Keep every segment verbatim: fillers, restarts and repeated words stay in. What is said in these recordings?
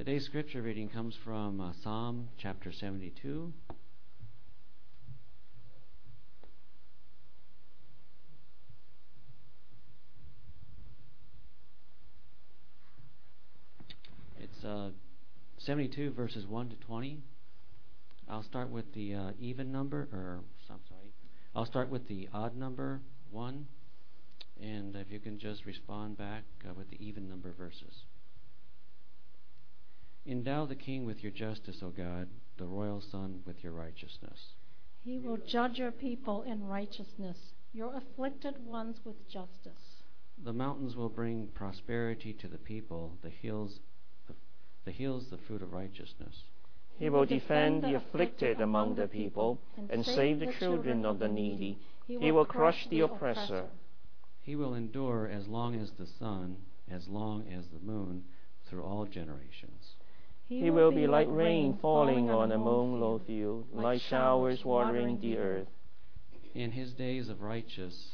Today's scripture reading comes from uh, Psalm chapter seventy-two. It's uh, seventy-two verses one to twenty. I'll start with the uh, even number, or I'm sorry, I'll start with the odd number one, and if you can just respond back uh, with the even number verses. Endow the king with your justice, O God, the royal son with your righteousness. He will judge your people in righteousness, your afflicted ones with justice. The mountains will bring prosperity to the people, the hills the, the hills the fruit of righteousness. He will defend the afflicted among the people and save the children of the needy. He will crush the oppressor. He will endure as long as the sun, as long as the moon, through all generations. He will be like rain falling on a mown field, like showers watering the earth. In his days of righteous,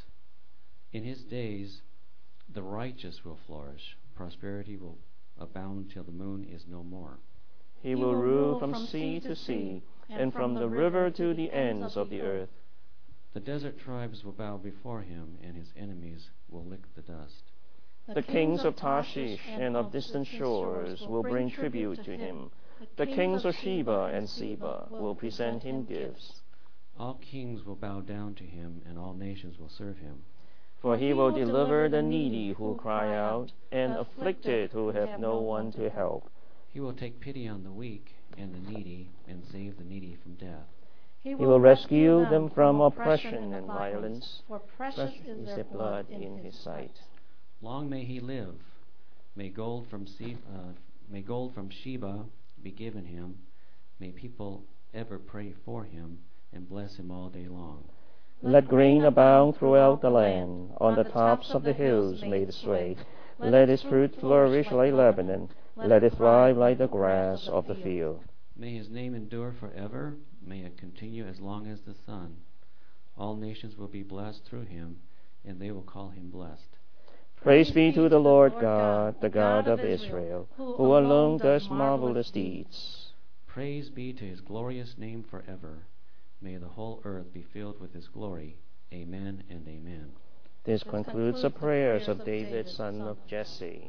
in his days the righteous will flourish. Prosperity will abound till the moon is no more. He will rule from sea to sea, and from the river to the ends of the earth. The desert tribes will bow before him, and his enemies will lick the dust. The kings of Tarshish and of distant shores will bring tribute to him. The kings of Sheba and Seba will present him gifts. All kings will bow down to him, and all nations will serve him. For he will deliver the needy who cry out, and afflicted who have no one to help. He will take pity on the weak and the needy, and save the needy from death. He will rescue them from oppression and violence, for precious is their blood in his sight. Long may he live. May gold from Se- uh, may gold from Sheba be given him. May people ever pray for him and bless him all day long. Let grain abound throughout the land. On the tops of the hills may it sway. Let its fruit flourish like Lebanon. Let it thrive like the grass of the field. May his name endure forever. May it continue as long as the sun. All nations will be blessed through him, and they will call him blessed. Praise be to the Lord God, the God of Israel, who alone does marvelous deeds. Praise be to his glorious name forever. May the whole earth be filled with his glory. Amen and amen. This concludes the prayers of David, son of Jesse.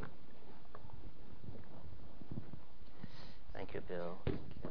Thank you, Bill. Thank you.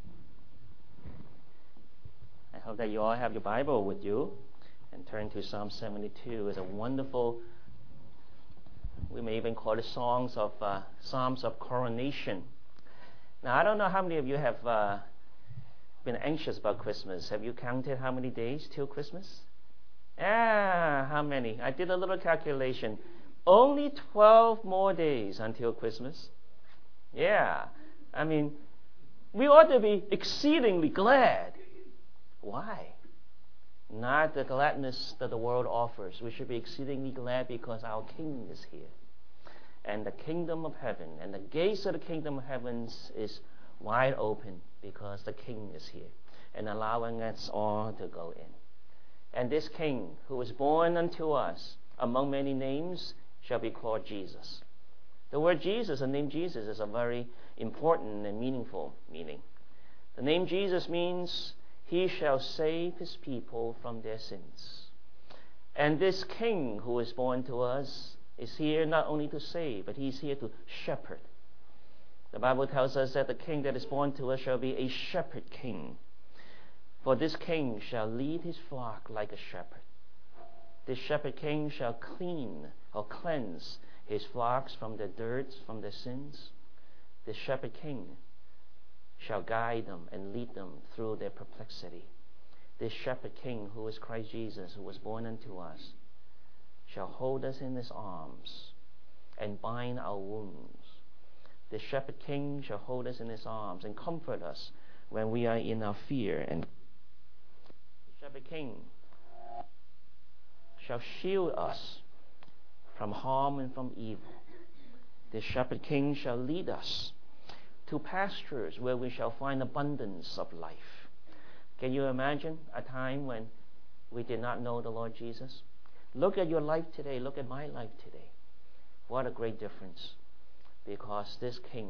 I hope that you all have your Bible with you and turn to Psalm seventy-two. It's a wonderful, we may even call it songs of uh, Psalms of coronation. Now, I don't know how many of you have uh, been anxious about Christmas. Have you counted how many days till Christmas? Ah, how many? I did a little calculation. Only twelve more days until Christmas. Yeah. I mean, we ought to be exceedingly glad. Why? Not the gladness that the world offers. We should be exceedingly glad because our King is here. And the kingdom of heaven, and the gates of the kingdom of heaven is wide open because the King is here and allowing us all to go in. And this King who was born unto us among many names shall be called Jesus. The word Jesus, the name Jesus, is a very important and meaningful meaning. The name Jesus means he shall save his people from their sins. And this King who is born to us is here not only to save, but he's here to shepherd. The Bible tells us that the King that is born to us shall be a shepherd king. For this King shall lead his flock like a shepherd. This shepherd king shall clean or cleanse his flocks from their dirt, from their sins. This shepherd king shall guide them and lead them through their perplexity. This shepherd king, who is Christ Jesus, who was born unto us, shall hold us in his arms and bind our wounds. This shepherd king shall hold us in his arms and comfort us when we are in our fear. And the shepherd king shall shield us from harm and from evil. This shepherd king shall lead us to pastures where we shall find abundance of life. Can you imagine a time when we did not know the Lord Jesus? Look at your life today. Look at my life today. What a great difference. Because this King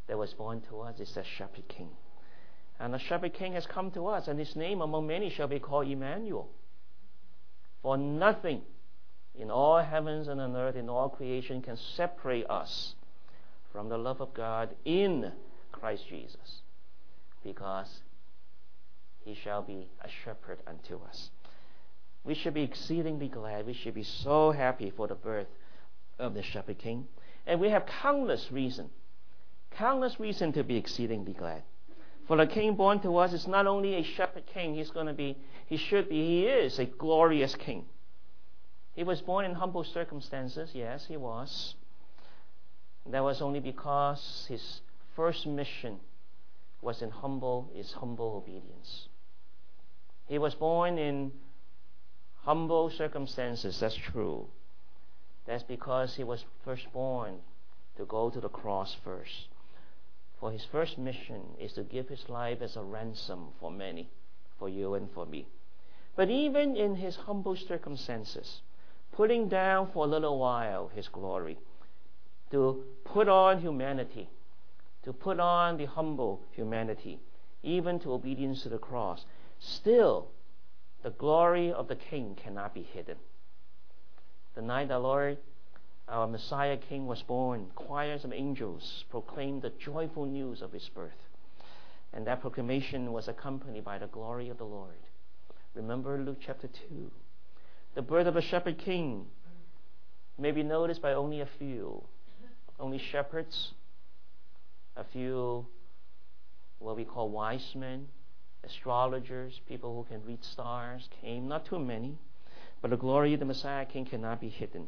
that was born to us is a shepherd king. And the shepherd king has come to us, and his name among many shall be called Emmanuel. For nothing in all heavens and on earth, in all creation, can separate us from the love of God in Christ Jesus, because he shall be a shepherd unto us. We should be exceedingly glad. We should be so happy for the birth of the shepherd king. And we have countless reason, countless reason to be exceedingly glad. For the king born to us is not only a shepherd king, he's going to be, he should be, he is a glorious king. He was born in humble circumstances. Yes, he was. That was only because his first mission was in humble, is humble obedience. He was born in humble circumstances, that's true. That's because he was first born to go to the cross first. For his first mission is to give his life as a ransom for many, for you and for me. But even in his humble circumstances, putting down for a little while his glory, to put on humanity, to put on the humble humanity, even to obedience to the cross, still the glory of the king cannot be hidden. The night the Lord, our Messiah King, was born, choirs of angels proclaimed the joyful news of his birth. And that proclamation was accompanied by the glory of the Lord. Remember Luke chapter two. The birth of a shepherd king may be noticed by only a few. Only shepherds, a few what we call wise men, astrologers, people who can read stars, came. Not too many. But the glory of the Messiah King cannot be hidden.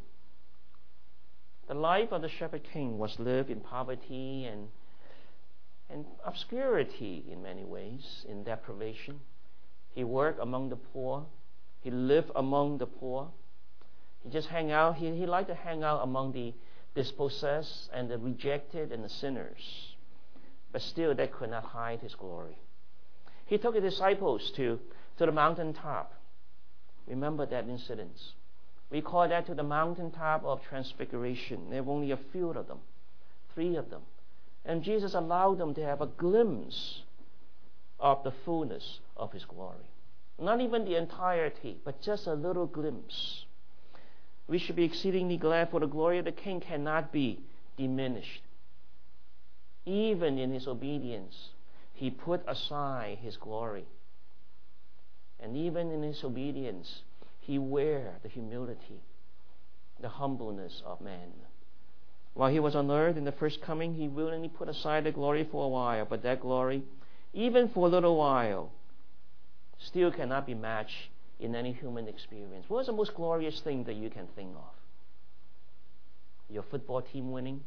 The life of the shepherd king was lived in poverty and, and obscurity in many ways, in deprivation. He worked among the poor. He lived among the poor. He just hang out. He, he liked to hang out among the dispossessed and the rejected and the sinners. But still, that could not hide his glory. He took his disciples to, to the mountaintop. Remember that incident. We call that to the mountaintop of transfiguration. There were only a few of them, three of them. And Jesus allowed them to have a glimpse of the fullness of his glory. Not even the entirety, but just a little glimpse. We should be exceedingly glad, for the glory of the King cannot be diminished. Even in his obedience, he put aside his glory. And even in his obedience, he wear the humility, the humbleness of man. While he was on earth in the first coming, he willingly put aside the glory for a while, but that glory, even for a little while, still cannot be matched in any human experience. What is the most glorious thing that you can think of? Your football team winning?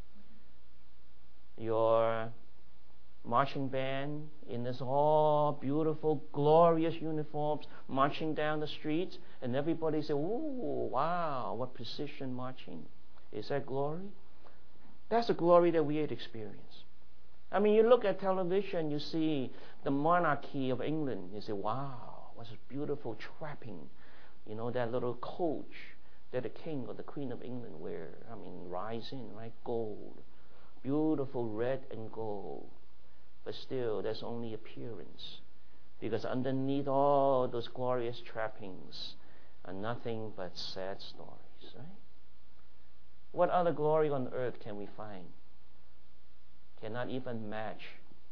Your marching band in this all beautiful, glorious uniforms marching down the streets, and everybody say, "Ooh, wow, what precision marching." Is that glory? That's the glory that we had experienced. I mean, you look at television, you see the monarchy of England, you say, "Wow, what a beautiful trapping." You know, that little coach that the king or the queen of England wear. I mean, rising, right? Gold. Beautiful red and gold. But still, that's only appearance. Because underneath all those glorious trappings are nothing but sad stories, right? What other glory on earth can we find? Cannot even match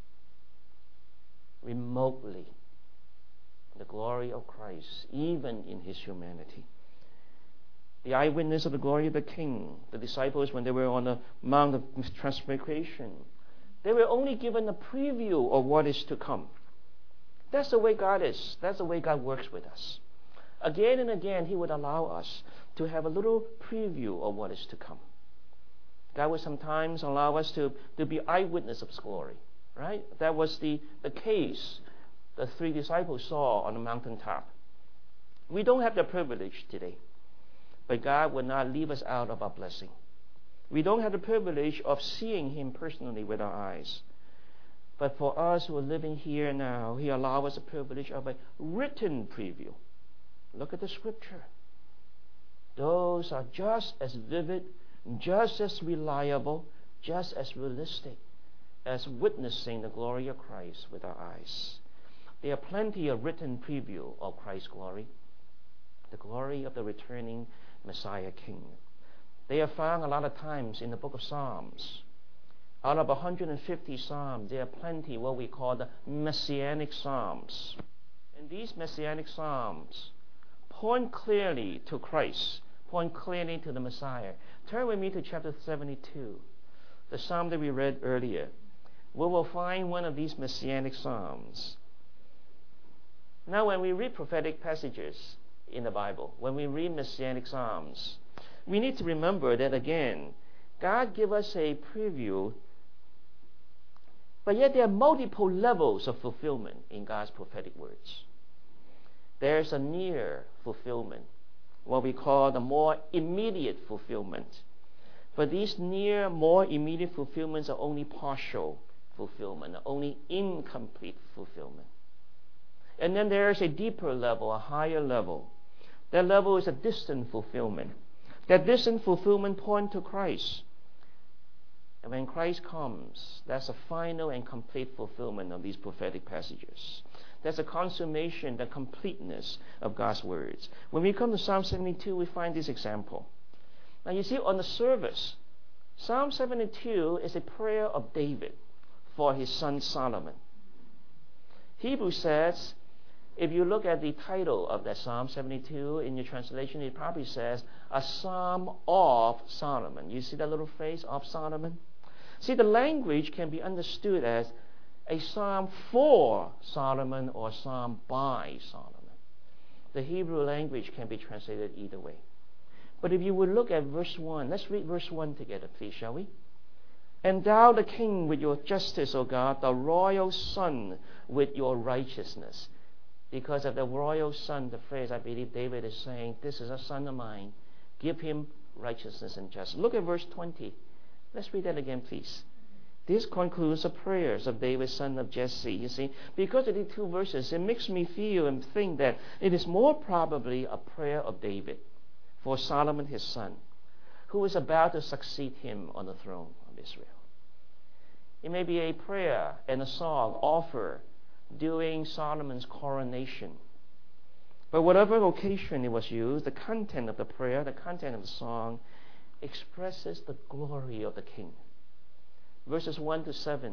remotely the glory of Christ, even in his humanity. The eyewitness of the glory of the King, the disciples, when they were on the Mount of Transfiguration, they were only given a preview of what is to come. That's the way God is. That's the way God works with us. Again and again, he would allow us to have a little preview of what is to come. God would sometimes allow us to, to be eyewitness of his glory, right? That was the, the case the three disciples saw on the mountaintop. We don't have the privilege today, but God would not leave us out of our blessing. We don't have the privilege of seeing him personally with our eyes. But for us who are living here now, he allows us the privilege of a written preview. Look at the scripture. Those are just as vivid, just as reliable, just as realistic as witnessing the glory of Christ with our eyes. There are plenty of written preview of Christ's glory, the glory of the returning Messiah King. They are found a lot of times in the book of Psalms. Out of one hundred fifty Psalms, there are plenty what we call the Messianic Psalms. And these Messianic Psalms point clearly to Christ, point clearly to the Messiah. Turn with me to chapter seventy-two, the Psalm that we read earlier. We will find one of these Messianic Psalms. Now, when we read prophetic passages in the Bible, when we read Messianic Psalms, we need to remember that, again, God gives us a preview, but yet there are multiple levels of fulfillment in God's prophetic words. There's a near fulfillment, what we call the more immediate fulfillment. But these near, more immediate fulfillments are only partial fulfillment, only incomplete fulfillment. And then there is a deeper level, a higher level. That level is a distant fulfillment. That distant fulfillment points to Christ. And when Christ comes, that's a final and complete fulfillment of these prophetic passages. That's a consummation, the completeness of God's words. When we come to Psalm seventy-two, we find this example. Now you see, on the surface, Psalm seventy-two is a prayer of David for his son Solomon. Hebrews says, if you look at the title of that Psalm seventy-two in your translation, it probably says, a Psalm of Solomon. You see that little phrase, of Solomon? See, the language can be understood as a psalm for Solomon or psalm by Solomon. The Hebrew language can be translated either way. But if you would look at verse one, let's read verse one together, please, shall we? Endow the king with your justice, O God, the royal son with your righteousness. Because of the royal son, the phrase, I believe David is saying, this is a son of mine. Give him righteousness and justice. Look at verse twenty. Let's read that again, please. This concludes the prayers of David, son of Jesse. You see, because of these two verses, it makes me feel and think that it is more probably a prayer of David for Solomon, his son, who is about to succeed him on the throne of Israel. It may be a prayer and a song offered during Solomon's coronation. But whatever occasion it was used, the content of the prayer, the content of the song, expresses the glory of the king. Verses one to seven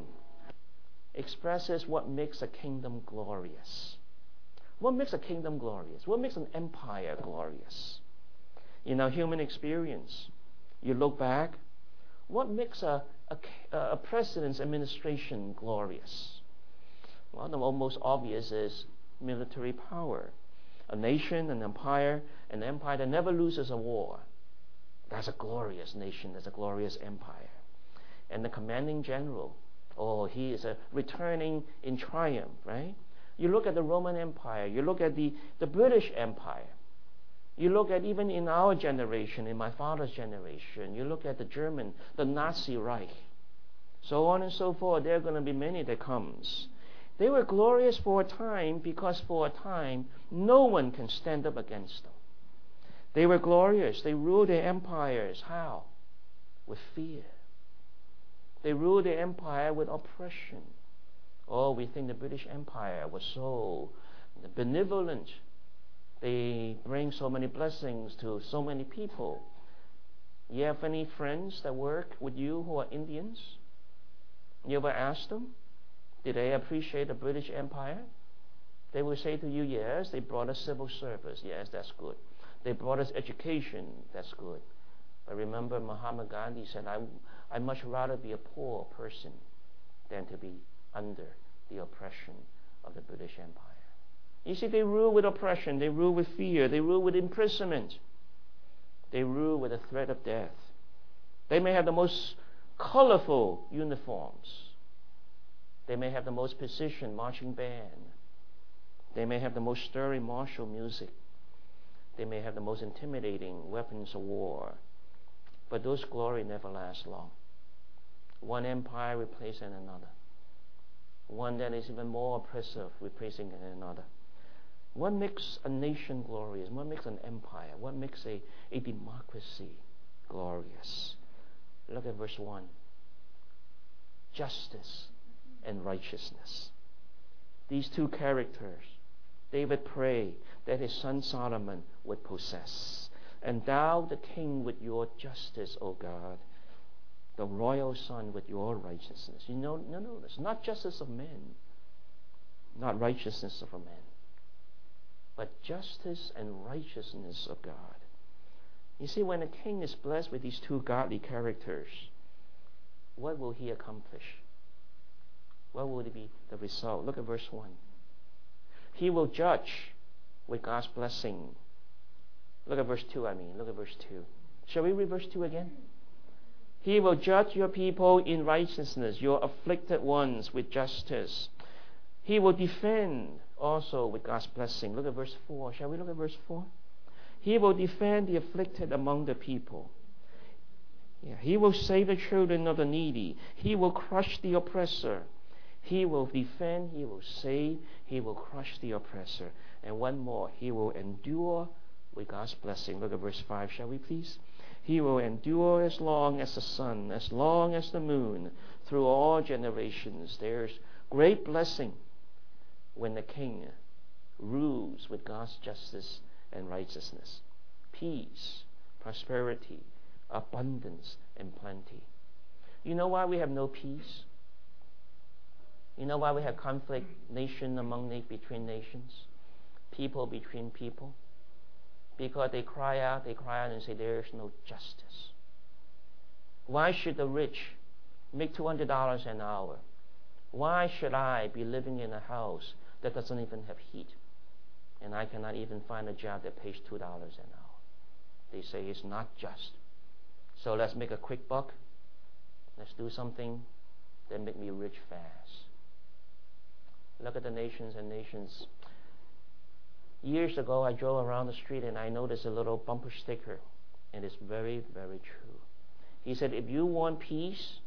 expresses what makes a kingdom glorious. What makes a kingdom glorious? What makes an empire glorious? In our human experience, you look back, what makes a, a, a president's administration glorious? Well, the most obvious is military power. A nation, an empire, an empire that never loses a war. That's a glorious nation. That's a glorious empire. And the commanding general, oh, he is a returning in triumph, right? You look at the Roman Empire. You look at the, the British Empire. You look at even in our generation, in my father's generation, you look at the German, the Nazi Reich. So on and so forth. There are going to be many that comes. They were glorious for a time because for a time no one can stand up against them. They were glorious. They ruled their empires. How? With fear. They ruled their empire with oppression. Oh, we think the British Empire was so benevolent. They bring so many blessings to so many people. You have any friends that work with you who are Indians? You ever ask them, did they appreciate the British Empire? They will say to you, yes, they brought us civil service. Yes, that's good. They brought us education. That's good. But remember, Mahatma Gandhi said, I, I'd much rather be a poor person than to be under the oppression of the British Empire. You see, they rule with oppression. They rule with fear. They rule with imprisonment. They rule with the threat of death. They may have the most colorful uniforms. They may have the most precision marching band. They may have the most stirring martial music. They may have the most intimidating weapons of war. But those glory never last long. One empire replacing another. One that is even more oppressive replacing another. What makes a nation glorious? What makes an empire? What makes a, a democracy glorious? Look at verse one. justice and righteousness. These two characters, David prayed that his son Solomon would possess. Endow the king with your justice, O God, the royal son with your righteousness. You know, no, no, it's not justice of men, not righteousness of a man, but justice and righteousness of God. You see, when a king is blessed with these two godly characters, what will he accomplish? What will be the result? Look at verse one. He will judge with God's blessing. Look at verse two, I mean. Look at verse two. Shall we read verse two again? He will judge your people in righteousness, your afflicted ones with justice. He will defend also with God's blessing. Look at verse four. Shall we look at verse four? He will defend the afflicted among the people. Yeah, he will save the children of the needy. He will crush the oppressor. He will defend, he will save, he will crush the oppressor. And one more, he will endure with God's blessing. Look at verse five, shall we please? He will endure as long as the sun, as long as the moon, through all generations. There's great blessing when the king rules with God's justice and righteousness. Peace, prosperity, abundance, and plenty. You know why we have no peace? You know why we have conflict, nation among na- between nations, people between people? Because they cry out, they cry out and say there is no justice. Why should the rich make two hundred dollars an hour? Why should I be living in a house that doesn't even have heat? And I cannot even find a job that pays two dollars an hour. They say it's not just. So let's make a quick buck. Let's do something that make me rich fast. Look at the nations and nations. Years ago, I drove around the street and I noticed a little bumper sticker, and it's very, very true. He said, if you want peace,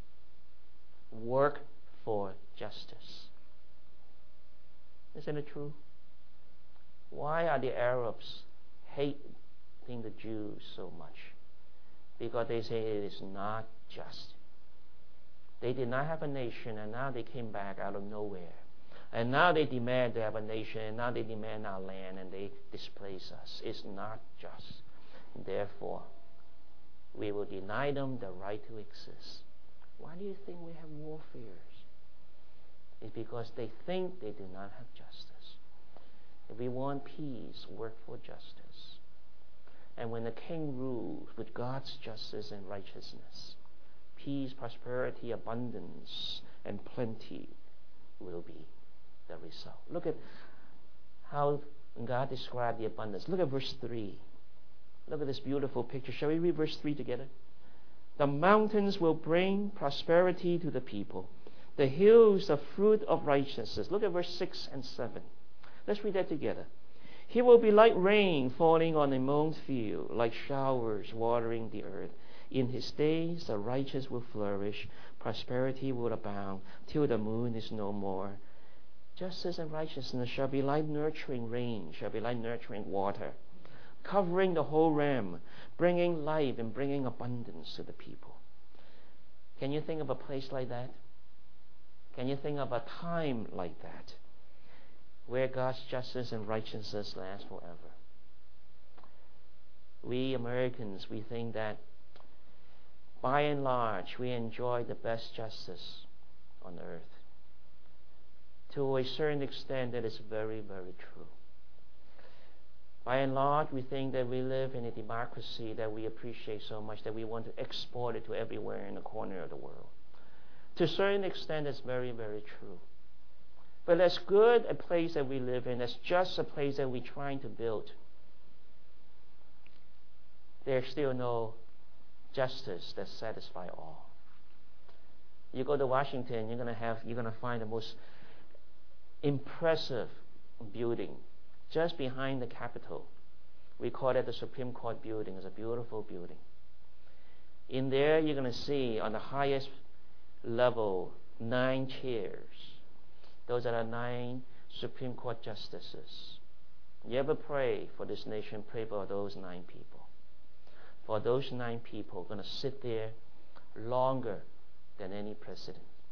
work for justice. Isn't it true? Why are the Arabs hating the Jews so much? Because they say it is not just. They did not have a nation, and now they came back out of nowhere. And now they demand to have a nation, and now they demand our land, and they displace us. It's not just. Therefore, we will deny them the right to exist. Why do you think we have warfares? It's because they think they do not have justice. If we want peace, work for justice. And when the king rules with God's justice and righteousness, peace, prosperity, abundance, and plenty will be the result. Look at how God described the abundance. Look at verse three. Look at this beautiful picture. Shall we read verse three together? The mountains will bring prosperity to the people. The hills, the fruit of righteousness. Look at verse six and seven. Let's read that together. He will be like rain falling on a mown field, like showers watering the earth. In his days the righteous will flourish, prosperity will abound, till the moon is no more. Justice and righteousness shall be like nurturing rain, shall be like nurturing water, covering the whole realm, bringing life and bringing abundance to the people. Can you think of a place like that? Can you think of a time like that, where God's justice and righteousness last forever? We Americans, we think that by and large we enjoy the best justice on earth. To a certain extent, that is very, very true. By and large, we think that we live in a democracy that we appreciate so much that we want to export it to everywhere in the corner of the world. To a certain extent, it's very, very true. But as good a place that we live in, as just a place that we're trying to build, there's still no justice that satisfies all. You go to Washington, you're going to have, you're going to find the most impressive building just behind the Capitol. We call it the Supreme Court building. It's a beautiful building. In there, you're going to see on the highest level nine chairs. Those are the nine Supreme Court justices. You ever pray for this nation? Pray for those nine people. For those nine people are going to sit there longer than any president.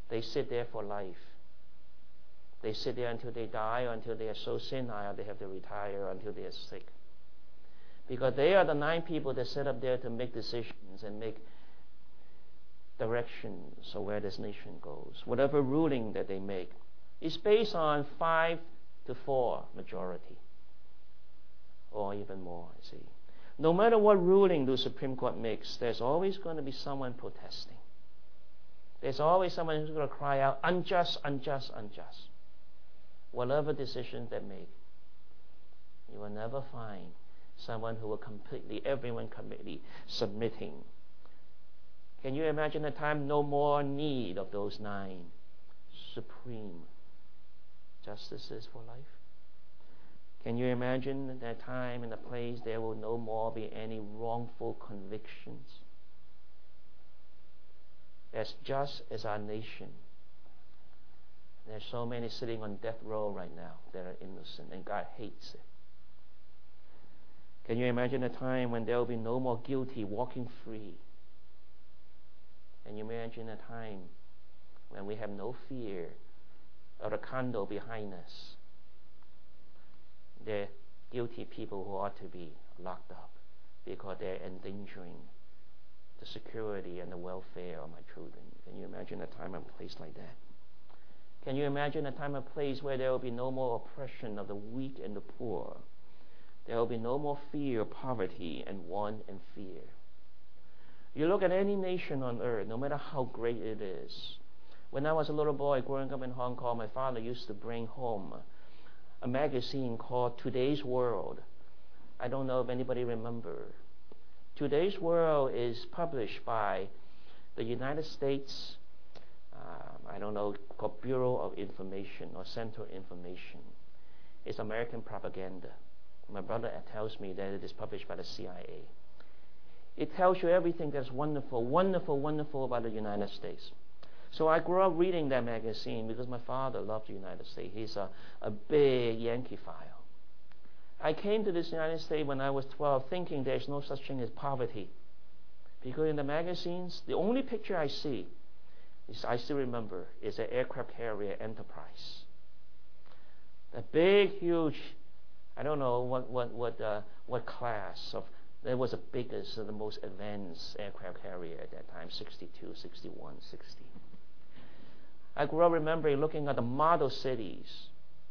They sit there for life. They sit there until they die or until they are so senile they have to retire or until they are sick. Because they are the nine people that sit up there to make decisions and make directions of where this nation goes. Whatever ruling that they make is based on five to four majority, or even more, I see. No matter what ruling the Supreme Court makes, there's always going to be someone protesting. There's always someone who's going to cry out, unjust, unjust, unjust. Whatever decisions they make, you will never find someone who will completely, everyone completely submitting. Can you imagine a time no more need of those nine supreme justices for life? Can you imagine that time and a place there will no more be any wrongful convictions? As just as our nation, there's so many sitting on death row right now that are innocent, and God hates it. Can you imagine a time when there will be no more guilty walking free? Can you imagine a time when we have no fear of the condo behind us? There are guilty people who ought to be locked up because they're endangering the security and the welfare of my children. Can you imagine a time and place like that? Can you imagine a time and place where there will be no more oppression of the weak and the poor? There will be no more fear of poverty and want and fear. You look at any nation on earth, no matter how great it is. When I was a little boy growing up in Hong Kong, my father used to bring home a magazine called Today's World. I don't know if anybody remember. Today's World is published by the United States, uh, I don't know, called Bureau of Information or Central Information. It's American propaganda. My brother tells me that it is published by the C I A. It tells you everything that's wonderful, wonderful, wonderful about the United States. So I grew up reading that magazine because my father loved the United States. He's a, a big Yankeephile. I came to this United States when I was twelve thinking there's no such thing as poverty. Because in the magazines, the only picture I see, is, I still remember, is an aircraft carrier Enterprise. The big, huge, I don't know what, what, what, uh, what class of, that was the biggest and the most advanced aircraft carrier at that time, sixty-two, sixty-one, sixty. I grew up remembering looking at the model cities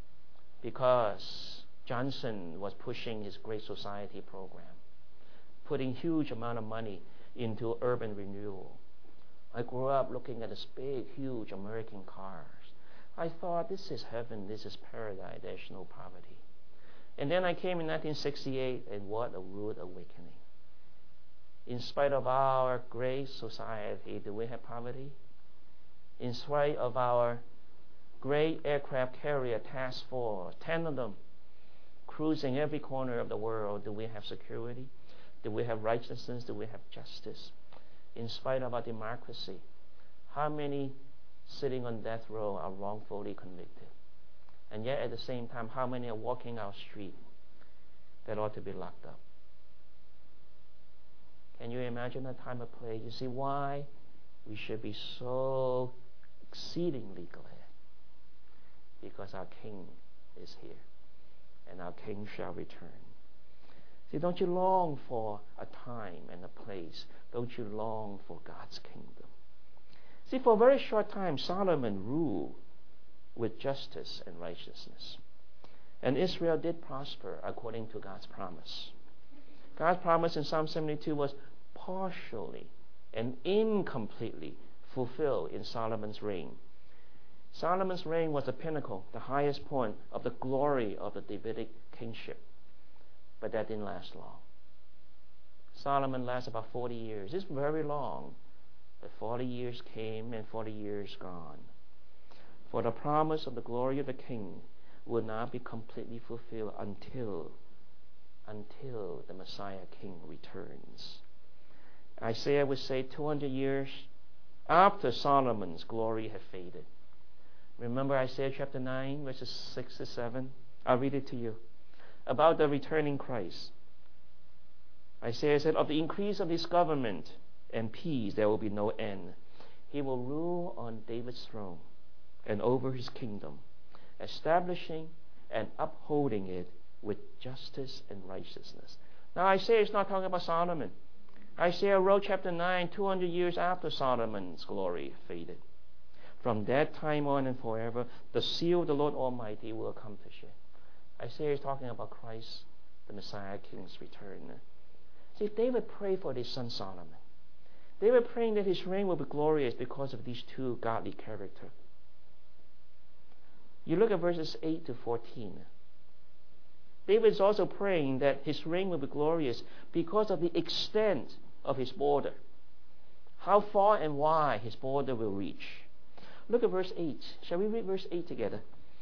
because Johnson was pushing his Great Society program, putting huge amount of money into urban renewal. I grew up looking at this big, huge American cars. I thought, this is heaven, this is paradise, there's no poverty. And then I came in nineteen sixty-eight, and what a rude awakening. In spite of our great society, do we have poverty? In spite of our great aircraft carrier task force, ten of them, cruising every corner of the world, do we have security? Do we have righteousness? Do we have justice? In spite of our democracy, how many sitting on death row are wrongfully convicted? And yet at the same time, how many are walking our street that ought to be locked up? Can you imagine a time of play? You see why we should be so exceedingly glad? Because our King is here, and our King shall return. See, don't you long for a time and a place? Don't you long for God's kingdom? See, for a very short time, Solomon ruled with justice and righteousness. And Israel did prosper according to God's promise. God's promise in Psalm seventy-two was partially and incompletely fulfilled in Solomon's reign. Solomon's reign was the pinnacle, the highest point of the glory of the Davidic kingship. But that didn't last long. Solomon lasted about forty years. It's very long. But forty years came and forty years gone. For the promise of the glory of the King will not be completely fulfilled until, until the Messiah King returns. Isaiah would say two hundred years after Solomon's glory had faded. Remember Isaiah chapter nine, verses six to seven? I'll read it to you. About the returning Christ. Isaiah said, of the increase of his government and peace there will be no end. He will rule on David's throne and over his kingdom, establishing and upholding it with justice and righteousness. Now Isaiah is not talking about Solomon. Isaiah wrote chapter nine two hundred years after Solomon's glory faded. From that time on and forever, the seal of the Lord Almighty will accomplish it. Isaiah is talking about Christ, the Messiah King's return. See, David prayed for his son Solomon. David praying that his reign will be glorious because of these two godly characters. You look at verses eight to fourteen. David is also praying that his reign will be glorious because of the extent of his border. How far and wide his border will reach. Look at verse eight. Shall we read verse eight together?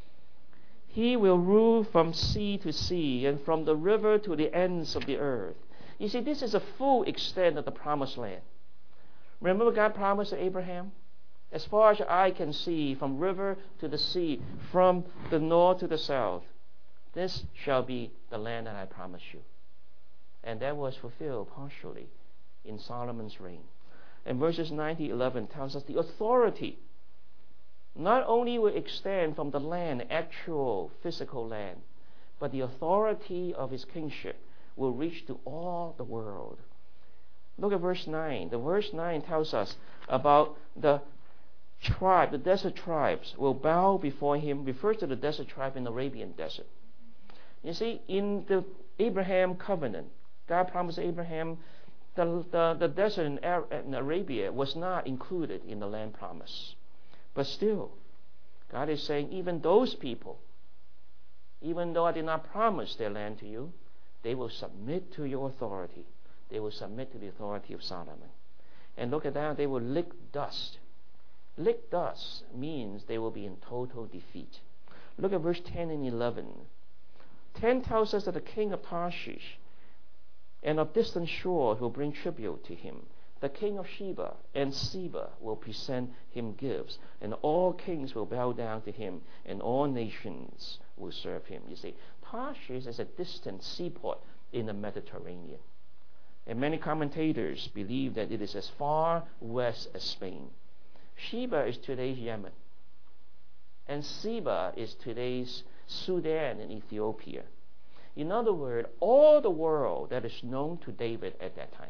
He will rule from sea to sea and from the river to the ends of the earth. You see, this is a full extent of the promised land. Remember God promised to Abraham? As far as your eye can see, from river to the sea, from the north to the south, this shall be the land that I promise you. And that was fulfilled partially in Solomon's reign. And verses nine to eleven tells us the authority not only will extend from the land, actual physical land, but the authority of his kingship will reach to all the world. Look at verse nine. The verse nine tells us about the tribe, the desert tribes will bow before him, refers to the desert tribe in the Arabian desert. You see, in the Abraham covenant, God promised Abraham the, the, the desert in, Ar- in Arabia was not included in the land promise. But still, God is saying, even those people, even though I did not promise their land to you, they will submit to your authority. They will submit to the authority of Solomon. And look at that, they will lick dust. Lick dust means they will be in total defeat. Look at verse ten and eleven. ten tells us that the king of Tarshish and of distant shores will bring tribute to him. The king of Sheba and Seba will present him gifts, and all kings will bow down to him, and all nations will serve him. You see, Tarshish is a distant seaport in the Mediterranean. And many commentators believe that it is as far west as Spain. Sheba is today's Yemen. And Seba is today's Sudan and Ethiopia. In other words, all the world that is known to David at that time,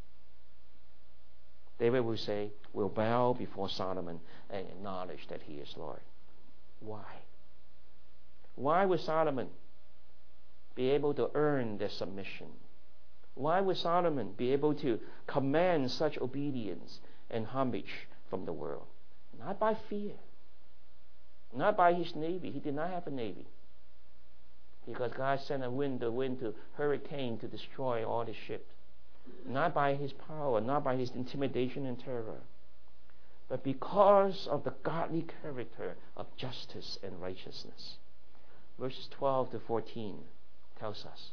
David will say, will bow before Solomon and acknowledge that he is Lord. Why? Why would Solomon be able to earn their submission? Why would Solomon be able to command such obedience and homage from the world? Not by fear. Not by his navy. He did not have a navy. Because God sent a wind, the wind to hurricane to destroy all his ships. Not by his power, not by his intimidation and terror, but because of the godly character of justice and righteousness. Verses twelve to fourteen tells us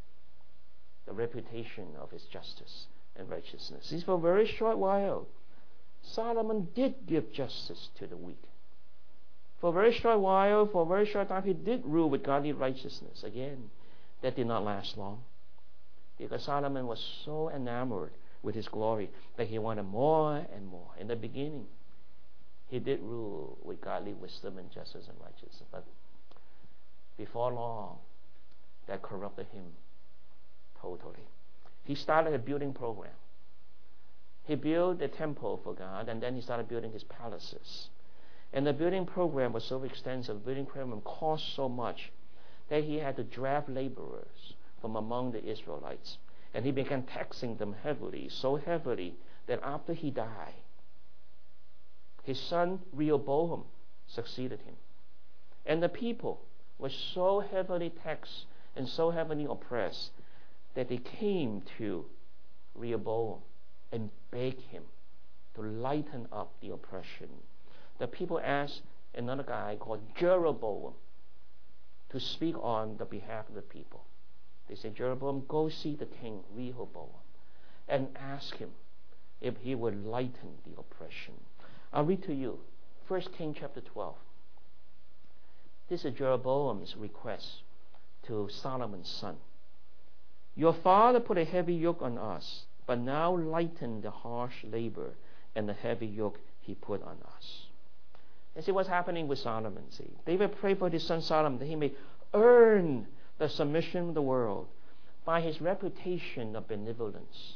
the reputation of his justice and righteousness. See, for a very short while, Solomon did give justice to the weak. For a very short while, for a very short time, he did rule with godly righteousness. Again, that did not last long, because Solomon was so enamored with his glory that he wanted more and more. In the beginning, he did rule with godly wisdom and justice and righteousness, but before long, that corrupted him totally. He started a building program. He built a temple for God, and then he started building his palaces. And the building program was so extensive, the building program cost so much that he had to draft laborers from among the Israelites. And he began taxing them heavily, so heavily that after he died, his son Rehoboam succeeded him. And the people were so heavily taxed and so heavily oppressed that they came to Rehoboam and begged him to lighten up the oppression. The people asked another guy called Jeroboam to speak on the behalf of the people. They said, Jeroboam, go see the king Rehoboam and ask him if he would lighten the oppression. I'll read to you First Kings chapter twelve. This is Jeroboam's request to Solomon's son. Your father put a heavy yoke on us, but now lighten the harsh labor and the heavy yoke he he put on us. And see what's happening with Solomon. See, David prayed for his son Solomon that he may earn the submission of the world by his reputation of benevolence.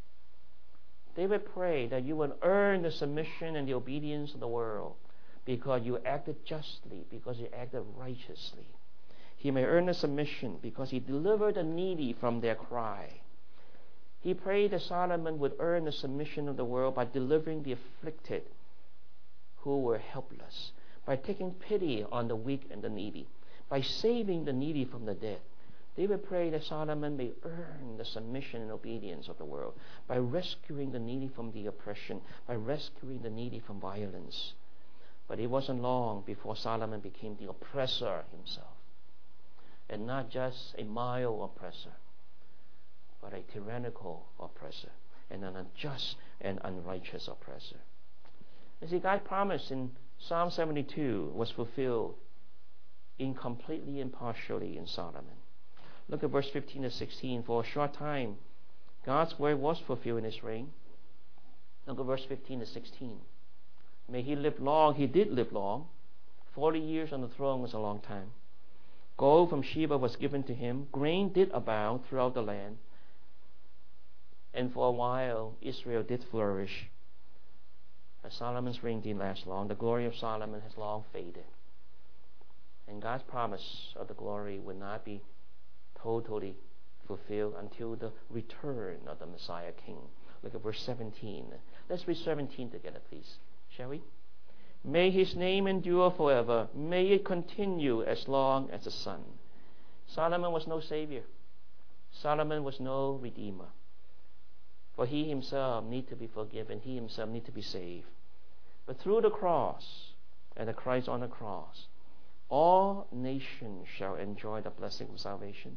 David prayed that you would earn the submission and the obedience of the world because you acted justly, because you acted righteously. He may earn the submission because he delivered the needy from their cry. He prayed that Solomon would earn the submission of the world by delivering the afflicted who were helpless, by taking pity on the weak and the needy, by saving the needy from the dead. David prayed that Solomon may earn the submission and obedience of the world by rescuing the needy from the oppression, by rescuing the needy from violence. But it wasn't long before Solomon became the oppressor himself, and not just a mild oppressor, but a tyrannical oppressor, and an unjust and unrighteous oppressor. You see, God's promise in Psalm seventy-two was fulfilled incompletely and partially in Solomon. Look at verse fifteen to sixteen. For a short time, God's word was fulfilled in his reign. Look at verse fifteen to sixteen. May he live long. He did live long. Forty years on the throne was a long time. Gold from Sheba was given to him. Grain did abound throughout the land. And for a while, Israel did flourish. But Solomon's reign didn't last long. The glory of Solomon has long faded. And God's promise of the glory would not be totally fulfilled until the return of the Messiah King. Look at verse seventeen. Let's read seventeen together, please. Shall we? May his name endure forever. May it continue as long as the sun. Solomon was no savior. Solomon was no redeemer. For he himself need to be forgiven. He himself need to be saved. But through the cross and the Christ on the cross, all nations shall enjoy the blessing of salvation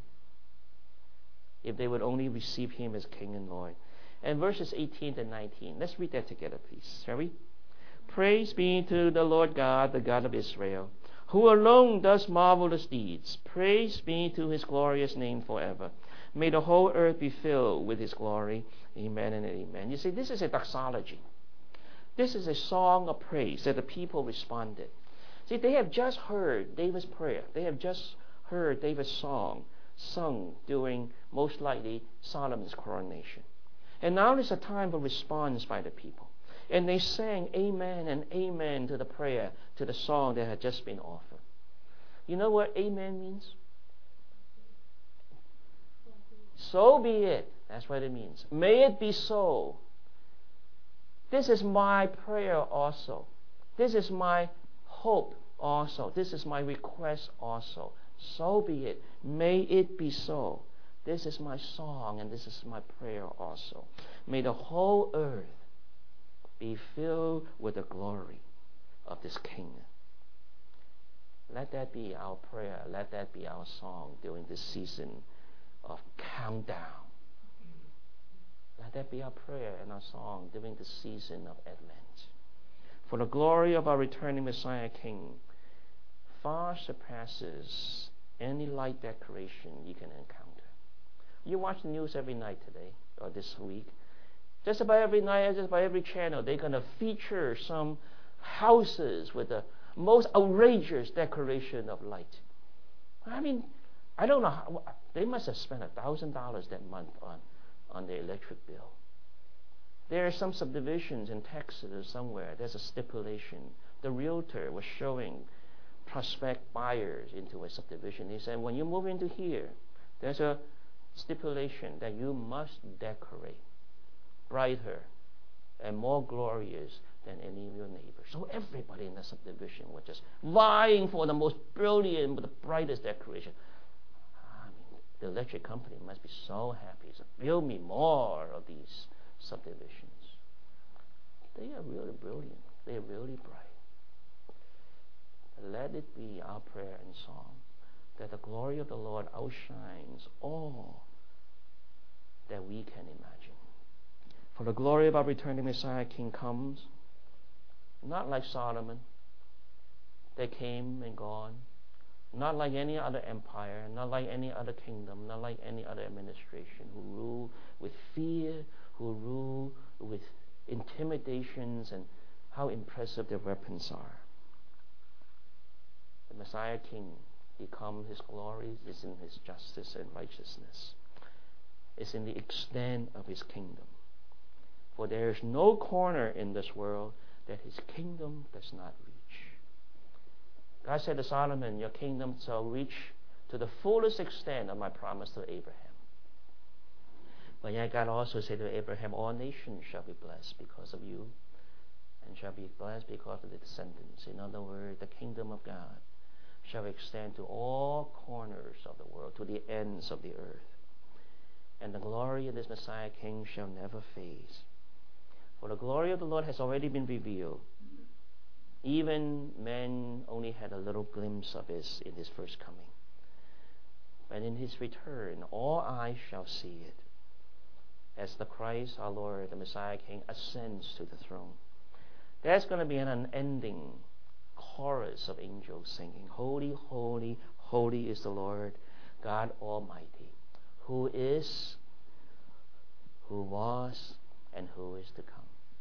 if they would only receive him as King and Lord. And verses eighteen to nineteen. Let's read that together, please. Shall we? Praise be to the Lord God, the God of Israel, who alone does marvelous deeds. Praise be to his glorious name forever. May the whole earth be filled with his glory. Amen and amen. You see, this is a doxology. This is a song of praise that the people responded. See, they have just heard David's prayer. They have just heard David's song sung during, most likely, Solomon's coronation. And now is a time for response by the people. And they sang amen and amen to the prayer, to the song that had just been offered. You know what amen means? So be it. That's what it means. May it be so. This is my prayer also. This is my hope also. This is my request also. So be it. May it be so. This is my song and this is my prayer also. May the whole earth be filled with the glory of this King. Let that be our prayer. Let that be our song during this season of countdown. Let that be our prayer and our song during the season of Advent. For the glory of our returning Messiah King far surpasses any light decoration you can encounter. You watch the news every night today or this week. Just about every night, just about every channel, they're going to feature some houses with the most outrageous decoration of light. I mean, I don't know how, they must have spent a thousand dollars that month on, on their electric bill. There are some subdivisions in Texas or somewhere. There's a stipulation. The realtor was showing prospect buyers into a subdivision. He said, when you move into here, there's a stipulation that you must decorate brighter and more glorious than any of your neighbors. So everybody in the subdivision was just vying for the most brilliant, the brightest decoration. I mean, the electric company must be so happy. So build me more of these subdivisions. They are really brilliant. They are really bright. Let it be our prayer and song that the glory of the Lord outshines all that we can imagine. For the glory of our returning Messiah King comes, not like Solomon, that came and gone, not like any other empire, not like any other kingdom, not like any other administration who rule with fear, who rule with intimidations and how impressive their weapons are. The Messiah King, he comes, his glory is in his justice and righteousness. It's in the extent of his kingdom. For there is no corner in this world that his kingdom does not reach. God said to Solomon, your kingdom shall reach to the fullest extent of my promise to Abraham. But yet God also said to Abraham, all nations shall be blessed because of you, and shall be blessed because of the descendants. In other words, the kingdom of God shall extend to all corners of the world, to the ends of the earth. And the glory of this Messiah King shall never fade. For the glory of the Lord has already been revealed. Even men only had a little glimpse of it in his first coming. But in his return, all eyes shall see it, as the Christ, our Lord, the Messiah King, ascends to the throne. There's going to be an unending chorus of angels singing, holy, holy, holy is the Lord God Almighty, who is, who was, and who is to come.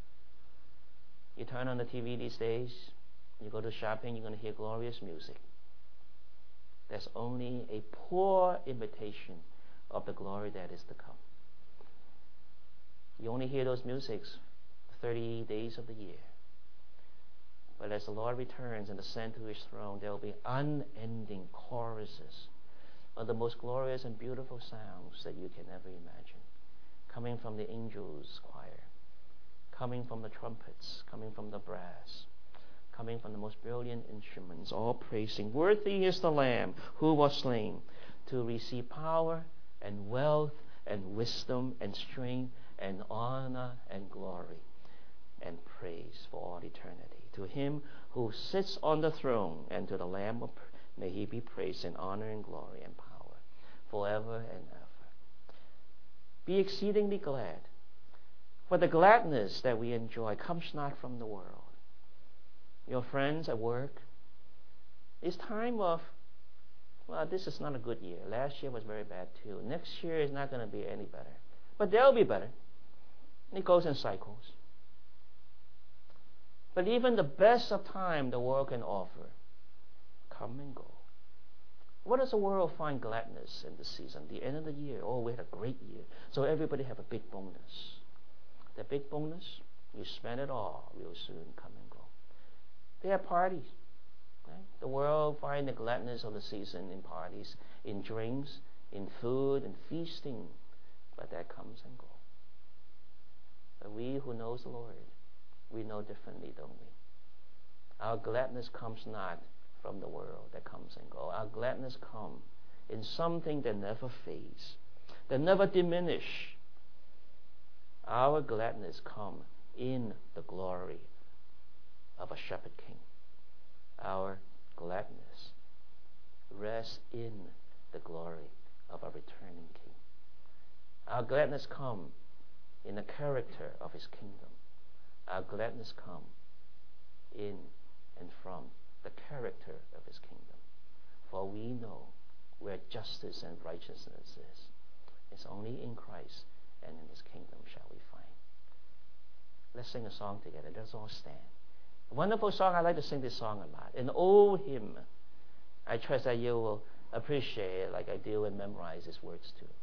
You turn on the T V these days, you go to shopping, you're going to hear glorious music. That's only a poor imitation of the glory that is to come. You only hear those musics thirty days of the year. But as the Lord returns and ascends to his throne, there will be unending choruses of the most glorious and beautiful sounds that you can ever imagine, coming from the angels' choir, coming from the trumpets, coming from the brass, coming from the most brilliant instruments, all praising, worthy is the Lamb who was slain to receive power and wealth and wisdom and strength and honor and glory and praise for all eternity. To him who sits on the throne and to the Lamb of, may he be praised in honor and glory and power forever and ever. Be exceedingly glad, for the gladness that we enjoy comes not from the world. Your friends at work, it's time of, well, this is not a good year. Last year was very bad too. Next year is not going to be any better. But they'll be better. It goes in cycles. But even the best of time the world can offer come and go. What does the world find gladness in the season? The end of the year. Oh, we had a great year. So everybody have a big bonus. The big bonus, you spend it all real soon, come and go. They have parties. Right? The world finds the gladness of the season in parties, in drinks, in food, and feasting. But that comes and goes. But we who knows the Lord, we know differently, don't we? Our gladness comes not from the world that comes and goes. Our gladness comes in something that never fades, that never diminishes. Our gladness comes in the glory of a shepherd king. Our gladness rests in the glory of a returning king. Our gladness comes in the character of his kingdom. Our gladness comes in and from the character of his kingdom. For we know where justice and righteousness is. It's only in Christ and in his kingdom shall we find. Let's sing a song together. Let's all stand. A wonderful song. I like to sing this song a lot. An old hymn. I trust that you will appreciate it like I do and memorize its words too.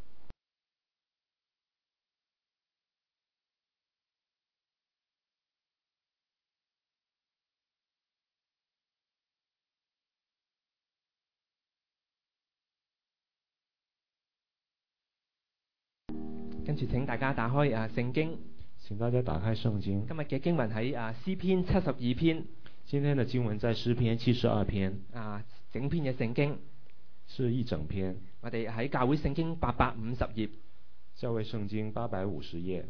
跟住請大家打開啊聖經。 請大家打開聖經。 今日嘅經文喺啊詩篇七十二篇。 今天的經文在詩篇七十二篇。 啊，整篇嘅聖經。 是一整篇。 我哋喺教會聖經八百五十頁。 教會聖經八百五十頁。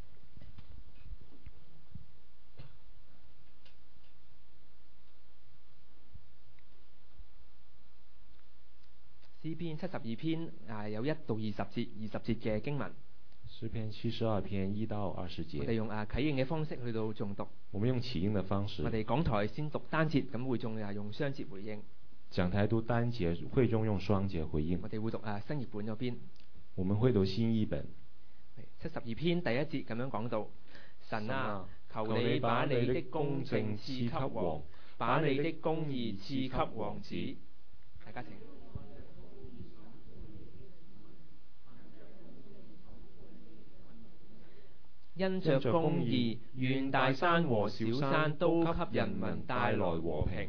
詩篇七十二篇啊有一到二十節，二十節嘅經文。 詩篇七十二篇一到二十節。 我哋用啊啟應嘅方式去到誦讀。 我們用啟應嘅方式。 我哋講台先讀單節，咁會眾啊用雙節回應。 講台讀單節，會眾用雙節回應。 我哋會讀啊新譯本嗰邊。 我們會讀新譯本。 七十二篇第一節咁樣講到：神啊， 求你把你的公正賜給王，把你的公義賜給王子。大家請。因着公義，願大山和小山都給人民帶來和平。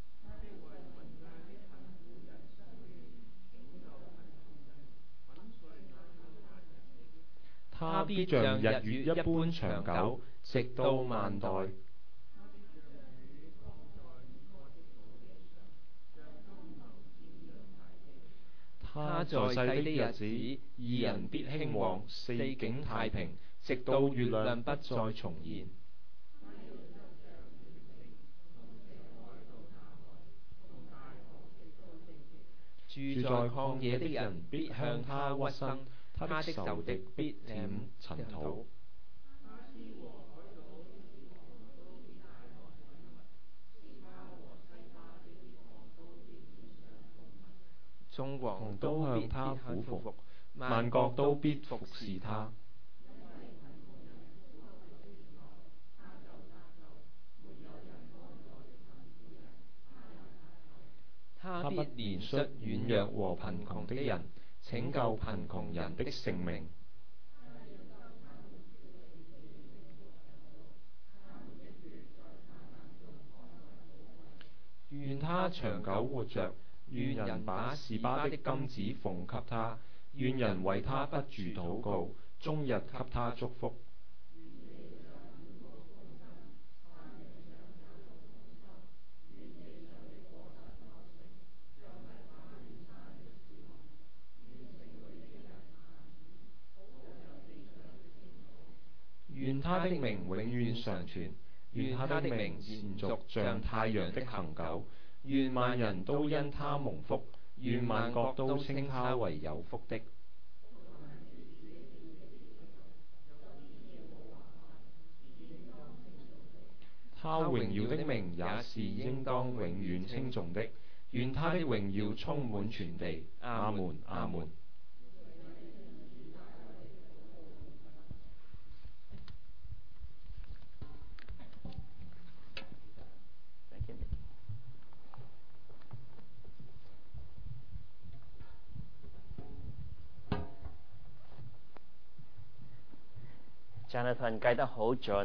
他必像日月一般長久，直到萬代。他在世的日子，義人必興旺，四境太平，直到月亮不再重現。住在曠野的人必向他屈身，他的仇敵必舔塵土。 眾王都向他俯伏，萬國都必服侍他。他必憐恤軟弱和貧窮的人，拯救貧窮人的性命。願他長久活着，願人把示巴的金子奉給他，願人為他不住禱告，終日給他祝福。願他的名永遠常存，願他的名延續像太陽的恆久。願萬人都因他蒙福，願萬國都稱他為有福的。他榮耀的名也是應當永遠稱頌的，願他的榮耀充滿全地。阿門，阿門。 Jonathan 計得好準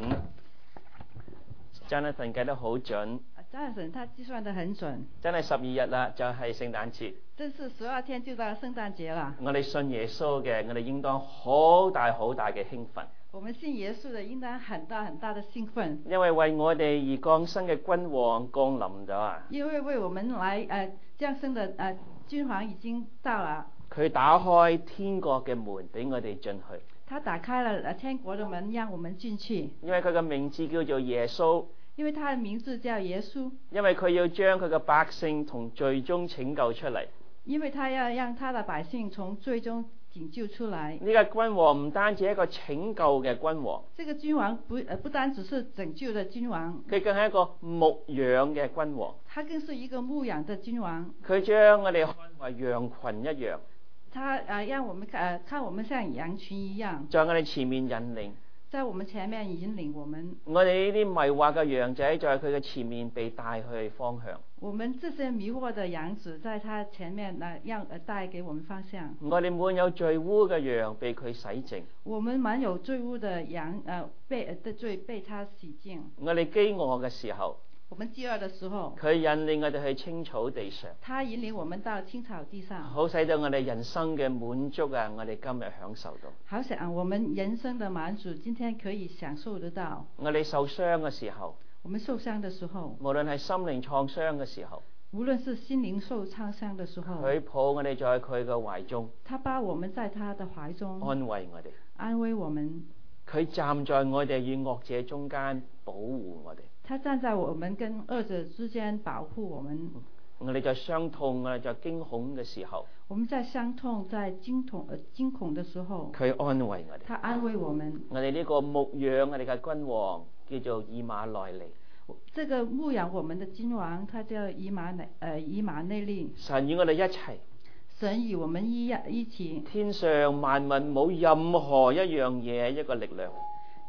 ，Jonathan 計得好準。 Jonathan 他計算得很準。 真係十二日啦，就係聖誕節。 真是十二天就到聖誕節啦。 我哋信耶穌嘅，我哋應當好大好大嘅興奮。 我們信耶穌的應當很大很大的興奮。 因為為我哋而降生嘅君王降臨咗啊！ 因為為我們來誒降生的誒君王已經到了。 佢打開天國嘅門俾我哋進去。 他打開了天國的門，讓我們進去。 因為佢嘅名字叫做耶穌。 因為他的名字叫耶穌。 因為佢要將佢嘅百姓從罪中拯救出嚟。 因為他要讓他的百姓從罪中拯救出來。 呢個君王唔單止係一個拯救嘅君王。 這個君王不呃不單只是拯救的君王。 佢更係一個牧養嘅君王。 他更是一個牧養的君王。 佢將我哋看為羊群一樣。 他啊，讓我們看，呃，看我們像羊群一樣， 在我哋前面引領， 在我們前面引領我們。 我哋呢啲迷惑嘅羊仔，在佢嘅前面被帶去方向。 我們這些迷惑的羊子，在他前面，啊，讓呃帶給我們方向。 我哋滿有罪污嘅羊被佢洗淨。 我們滿有罪污的羊，呃，被的罪被他洗淨。 我哋飢餓嘅時候。 我們飢餓的時候， 佢引領我哋去青草地上。 他引領我們到青草地上， 好使到我哋人生嘅滿足啊！我哋今日享受到。 好想我們人生的滿足，今天可以享受得到。 我哋受傷嘅時候， 我們受傷的時候， 無論係心靈創傷嘅時候， 無論是心靈受創傷的時候， 佢抱我哋在佢嘅懷中， 他把我們在他的懷中安慰我哋， 安慰我們。 佢站在我哋與惡者中間保護我哋。 他站在我們跟惡者之間保護我們。 我哋在傷痛啊，在驚恐嘅時候， 我們在傷痛、在驚痛、呃驚恐的時候， 佢安慰我哋。 他安慰我們。 我哋呢個牧養我哋嘅君王叫做以馬內利。 這個牧養我們的君王，他叫以馬內，呃以馬內利。 神與我哋一齊。 神與我們一一起。 天上萬物冇任何一樣嘢一個力量。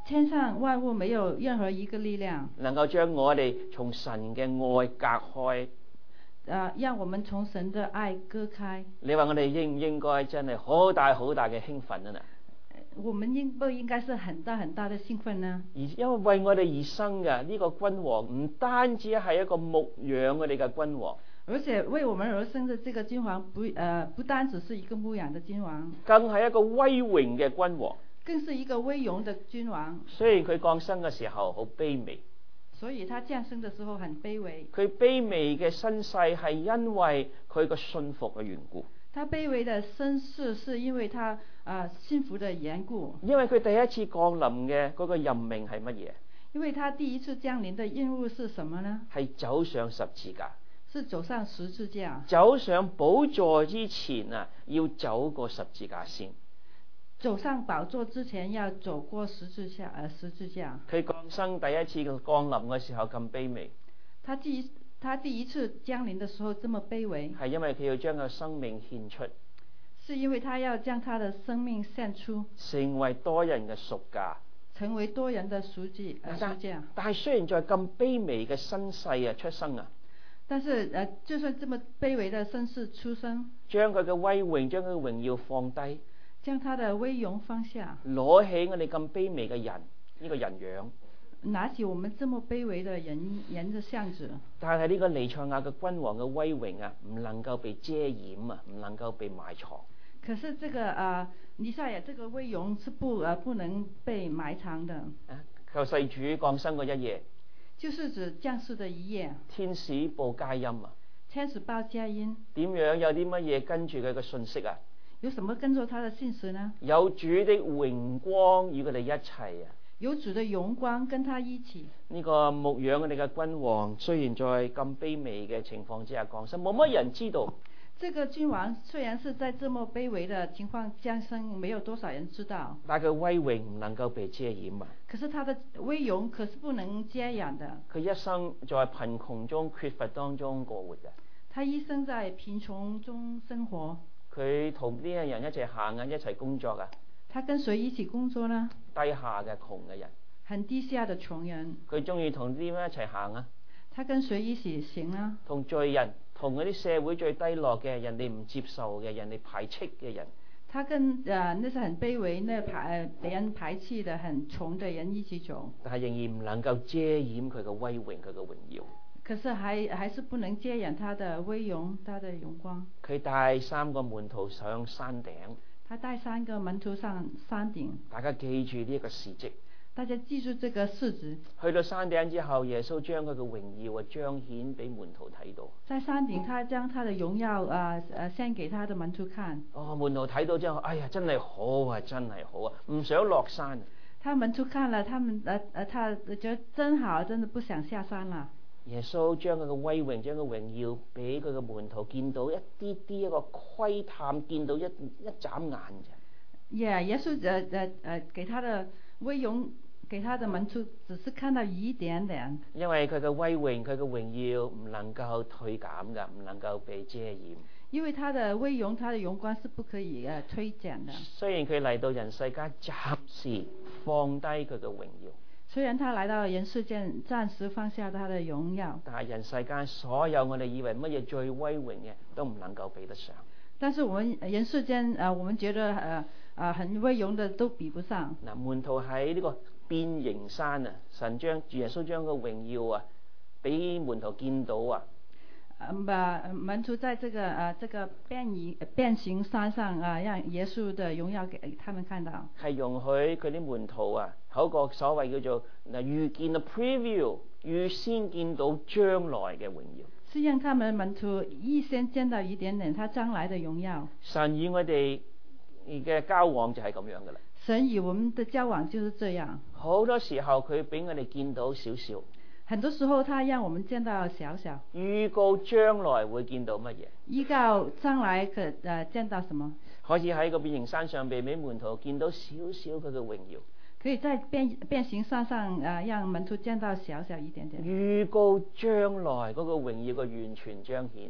天上萬物沒有任何一個力量能夠將我哋從神嘅愛隔開。 呃，讓我們從神的愛割開。 你話我哋應唔應該真係好大好大嘅興奮啊？ 我們應不應該是很大很大的興奮呢？ 而因為為我哋而生嘅呢個君王，唔單止係一個牧養我哋嘅君王， 而且為我們而生的這個君王不，呃，不單只是一個牧養的君王， 更係一個威榮嘅君王， 更是一個威榮的君王。 雖然佢降生嘅時候好卑微， 所以他降生的時候很卑微。 佢卑微嘅身世係因為佢個信服嘅緣故。 他卑微的身世是因為他啊、呃、信服的緣故。 因為佢第一次降臨嘅嗰個任命係乜嘢？ 因為他第一次降臨的任務是什麼呢？ 係走上十字架。 是走上十字架。 走上寶座之前啊，要走過十字架先。 走上寶座之前要走過十字架，呃，十字架。 佢降生第一次嘅降臨嘅時候咁卑微。 他第一他第一次降臨的時候這麼卑微， 係因為佢要將個生命獻出。 是因為他要將他的生命獻出， 成為多人嘅贖價， 成為多人的贖罪，呃，贖價。 但係雖然在咁卑微嘅身世啊出生啊， 但是呃，就算這麼卑微的身世出生， 將佢嘅威榮，將佢嘅榮耀放低， 將他的威榮放下， 攞起我哋咁卑微嘅人呢、這個人樣。 拿起我們這麼卑微的人人的相子， 但係呢個彌賽亞嘅君王嘅威榮啊，唔能夠被遮掩啊，唔能夠被埋藏。 可是這個啊，彌賽亞這個威榮是不啊不能被埋藏的。 啊，救世主降生嗰一夜， 就是指降世的一夜。 天使報佳音啊！ 天使報佳音。 點樣有啲乜嘢跟住佢嘅信息啊？ 有什麼跟住他的信息呢？ 有主的榮光與佢哋一齊啊！ 有主的榮光跟他一起。 呢個牧養我哋嘅君王，雖然在咁卑微嘅情況之下降生，冇乜人知道。 這個君王雖然是在這麼卑微的情況降生，沒有多少人知道。 但佢威榮唔能夠被遮掩啊！ 可是他的威榮可是不能遮掩的。 佢一生在貧窮中缺乏當中過活嘅。 他一生在貧窮中生活。 佢同呢啲人一齊行啊，一齊工作啊。 他跟誰一起工作呢？ 低下嘅窮嘅人。 很低下的窮人。 佢中意同啲咩一齊行啊？ 他跟誰一起行呢？ 同罪人，同嗰啲社會最低落嘅人哋唔接受嘅人哋排斥嘅人。 他跟誒、呃、那些很卑微、那排別人排斥的、很窮的人一起走。 但係仍然唔能夠遮掩佢嘅威榮，佢嘅榮耀。 可是還還是不能遮掩他的威榮，他的榮光。 佢帶三個門徒上山頂。 他帶三個門徒上山頂。 大家記住呢一個事蹟。 大家記住這個事蹟。 去到山頂之後，耶穌將佢嘅榮耀啊彰顯俾門徒睇到。 在山頂，他將他的榮耀啊誒獻給他的門徒看。 哦，門徒睇到之後，哎呀，真係好啊，真係好啊，唔想落山。 他門徒看了，他們誒誒、呃，他覺得真好，真的不想下山了。 耶穌將佢嘅威榮，將個榮耀俾佢嘅門徒見到一啲啲一個窺探，見到一一眨眼啫。 Yeah, 耶穌誒誒誒，給他的威榮，給他的門徒只是看到一點點。因為佢嘅威榮，佢嘅榮耀唔能夠退減㗎，唔能夠被遮掩。因為他的威榮，他的榮光是不可以誒推減的。雖然佢嚟到人世間，暫時放低佢嘅榮耀。雖然他來到人世間，暫時放下他的榮耀，但係人世間所有我哋以為乜嘢最威榮嘅，都唔能夠比得上。但是我們人世間，誒、呃，我們覺得誒誒、呃、很威榮的都比不上。嗱，門徒喺呢個變形山啊，神將耶穌將個榮耀啊，俾門徒見到啊。嗯，把門徒在這個啊、呃，這個變形變形山上啊，讓耶穌的榮耀給他們看到。係容許佢啲門徒啊，有個所謂叫做嗱預見啊 preview，預先見到將來嘅榮耀。是讓他們門徒預先見到一點點他將來的榮耀。神與我哋嘅交往就係咁樣噶啦。神與我們的交往就是這樣。好多時候佢俾我哋見到少少。很多時候，他讓我們見到小小預告將來會見到乜嘢？預告將來可誒、呃、見到什麼？可以喺個變形山上被俾門徒見到少少佢嘅榮耀。可以在變變形山上誒、呃，讓門徒見到小小一點點。預告將來嗰個榮耀嘅完全彰顯。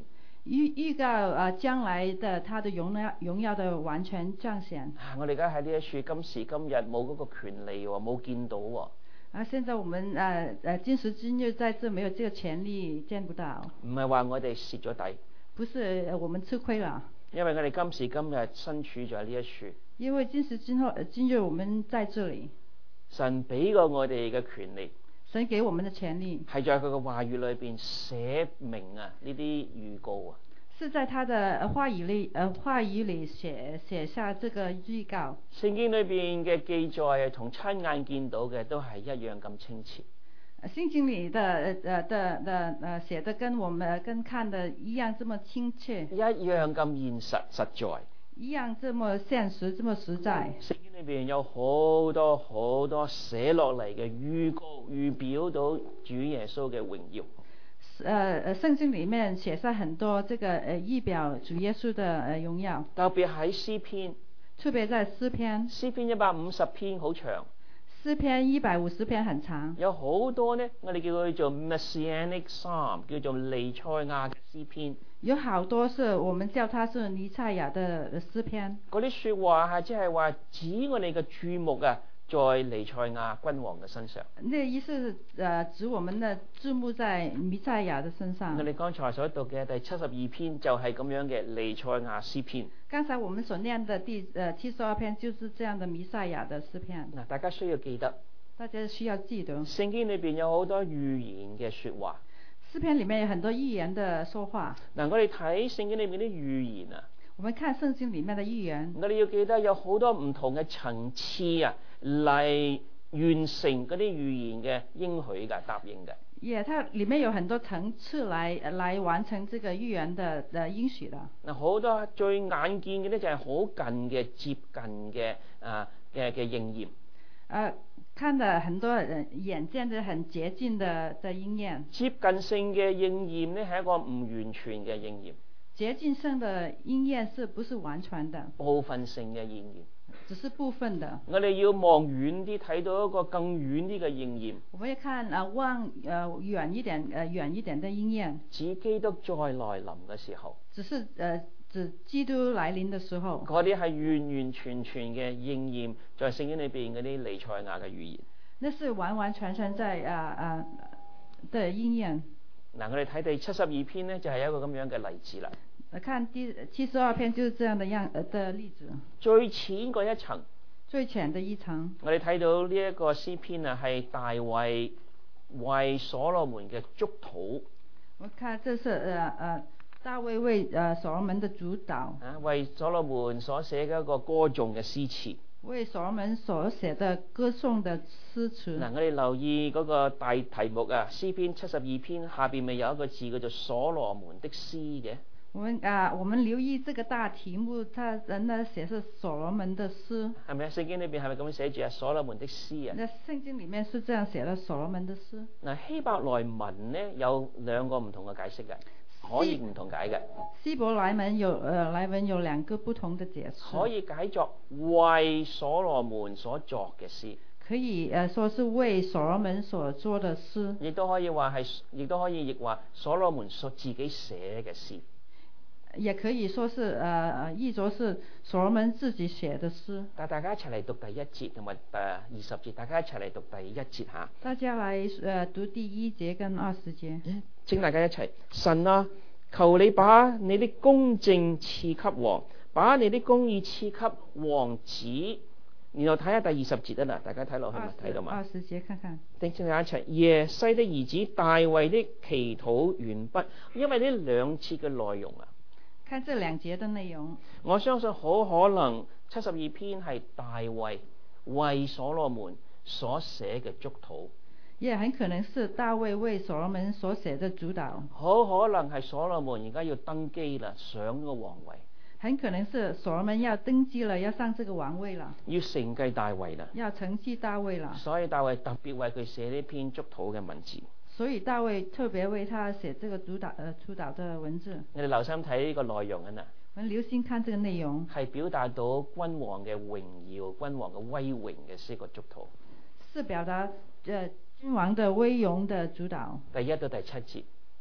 預預告啊將來的他的榮耀榮耀的完全彰顯。 我哋而家喺呢一處今時今日冇嗰個權利喎，冇見到喎。 啊，現在我們誒誒今時今日在這沒有這個權利，見不到。 唔係話我哋蝕咗底， 不是我們吃虧了， 因為我哋今時今日身處在呢一處。 因為今時今後今日我們在這裡， 神俾過我哋嘅權利， 神給我們的權利係在佢嘅話語裏邊寫明啊呢啲預告啊。 是在他的話語裏，呃話語裏寫寫下這個預告。 聖經裏邊嘅記載同親眼見到嘅都係一樣咁清澈。 聖經裏的呃的的呃寫的跟我們跟看的一樣這麼親切， 一樣咁現實實在， 一樣這麼現實這麼實在。 聖經裏邊有好多好多寫落嚟嘅預告，預表到主耶穌嘅榮耀。 呃呃，聖經裏面寫上很多這個呃預表主耶穌的呃榮耀， 特別喺詩篇， 特別在詩篇， 詩篇一百五十篇好長， 詩篇一百五十篇很長， 有好多呢，我哋叫佢做 Messianic Psalm， 叫做彌賽亞嘅詩篇。 有好多是我們叫它是彌賽亞的詩篇。 嗰啲說話係即係話指我哋嘅注目啊，在彌賽亞君王嘅身上。 呢個意思是呃指我們的注目在彌賽亞的身上。 我哋剛才所讀嘅第七十二篇就係咁樣嘅彌賽亞詩篇。 剛才我們所念的第呃七十二篇就是這樣的彌賽亞的詩篇。 嗱，大家需要記得， 大家需要記得， 聖經裏邊有好多預言嘅說話。 詩篇裏面有很多預言的說話。 嗱，我哋睇聖經裏面啲預言啊， 我們看聖經裏面的預言， 我哋要記得有好多唔同嘅層次啊，嚟完成嗰啲預言嘅應許嘅答應嘅。 也、yeah, 它裏面有很多層次來來完成這個預言的的應許的。 嗱，好多最眼見嘅咧就係好近嘅接近嘅啊嘅嘅應驗。 呃，看的很多人眼見的很接近的的應驗。 接近性嘅應驗咧係一個唔完全嘅應驗。 接近性的應驗是不是完全的？ 部分性嘅應驗。 只是部分的。 我哋要望遠啲，睇到一個更遠啲嘅應驗。 我們要看啊，望呃遠一點，呃遠一點的應驗。 指基督再來臨嘅時候。 只是呃指基督來臨的時候。 嗰啲係完完全全嘅應驗，在聖經裏邊嗰啲彌賽亞嘅預言。 那是完完全全在啊啊的應驗。 嗱，我哋睇第七十二篇呢，就係、是、一個咁樣嘅例子啦。 看第七十二篇就是這樣的樣呃的例子。 最淺嗰一層。 最淺的一層。 我哋睇到呢一個詩篇啊，係大衛為所羅門嘅祝禱。 我看這是呃呃大衛為呃所羅門的主禱。 啊，為所羅門所寫嘅一個歌頌嘅詩詞。 為所羅門所寫的歌頌的詩詞。 嗱，我哋留意嗰個大題目啊，詩篇七十二篇下邊咪有一個字叫做所羅門的詩嘅。 我們啊，我們留意這個大題目，他人呢寫是所羅門的詩。 係咪啊？聖經裏邊係咪咁樣寫住啊？所羅門的詩啊？ 那聖經裏面是這樣寫的，所羅門的詩。 嗱，希伯來文呢有兩個唔同嘅解釋嘅，可以唔同解嘅。 希伯來文有呃來文有兩個不同的解釋。 可以解作為所羅門所作嘅詩。 可以誒，說是為所羅門所作的詩。 亦都可以話係，亦都可以譯話所羅門所自己寫嘅詩。 也可以說是呃譯作是所羅門自己寫的詩。 帶大家一齊嚟讀第一節同埋誒二十節，大家一齊嚟讀第一節嚇。 大家嚟誒讀第一節跟二十節。 請大家一齊，神啊，求你把你的公正賜給王，把你的公義賜給王子。然後睇下第二十節啊嗱，大家睇落去咪睇到嘛？ 二十節看看。 請大家一齊，耶西的兒子大衛的祈禱完畢，因為呢兩節嘅內容啊。 看這兩節的內容， 我相信好可能七十二篇係大衛為所羅門所寫嘅祝禱， 也很可能是大衛為所羅門所寫的主禱。 好可能係所羅門而家要登基啦，上個皇位。 很可能是所羅門要登基了，要上這個王位了， 要承繼大衛啦， 要承繼大衛了。 所以大衛特別為佢寫呢篇祝禱嘅文字。 所以大衛特別為他寫這個主禱呃主禱的文字。 你哋留心睇呢個內容啊嗱， 我們留心看這個內容， 係表達到君王嘅榮耀、君王嘅威榮嘅呢個祝禱。 是表達誒君王的威榮的主禱。 第一到第七節。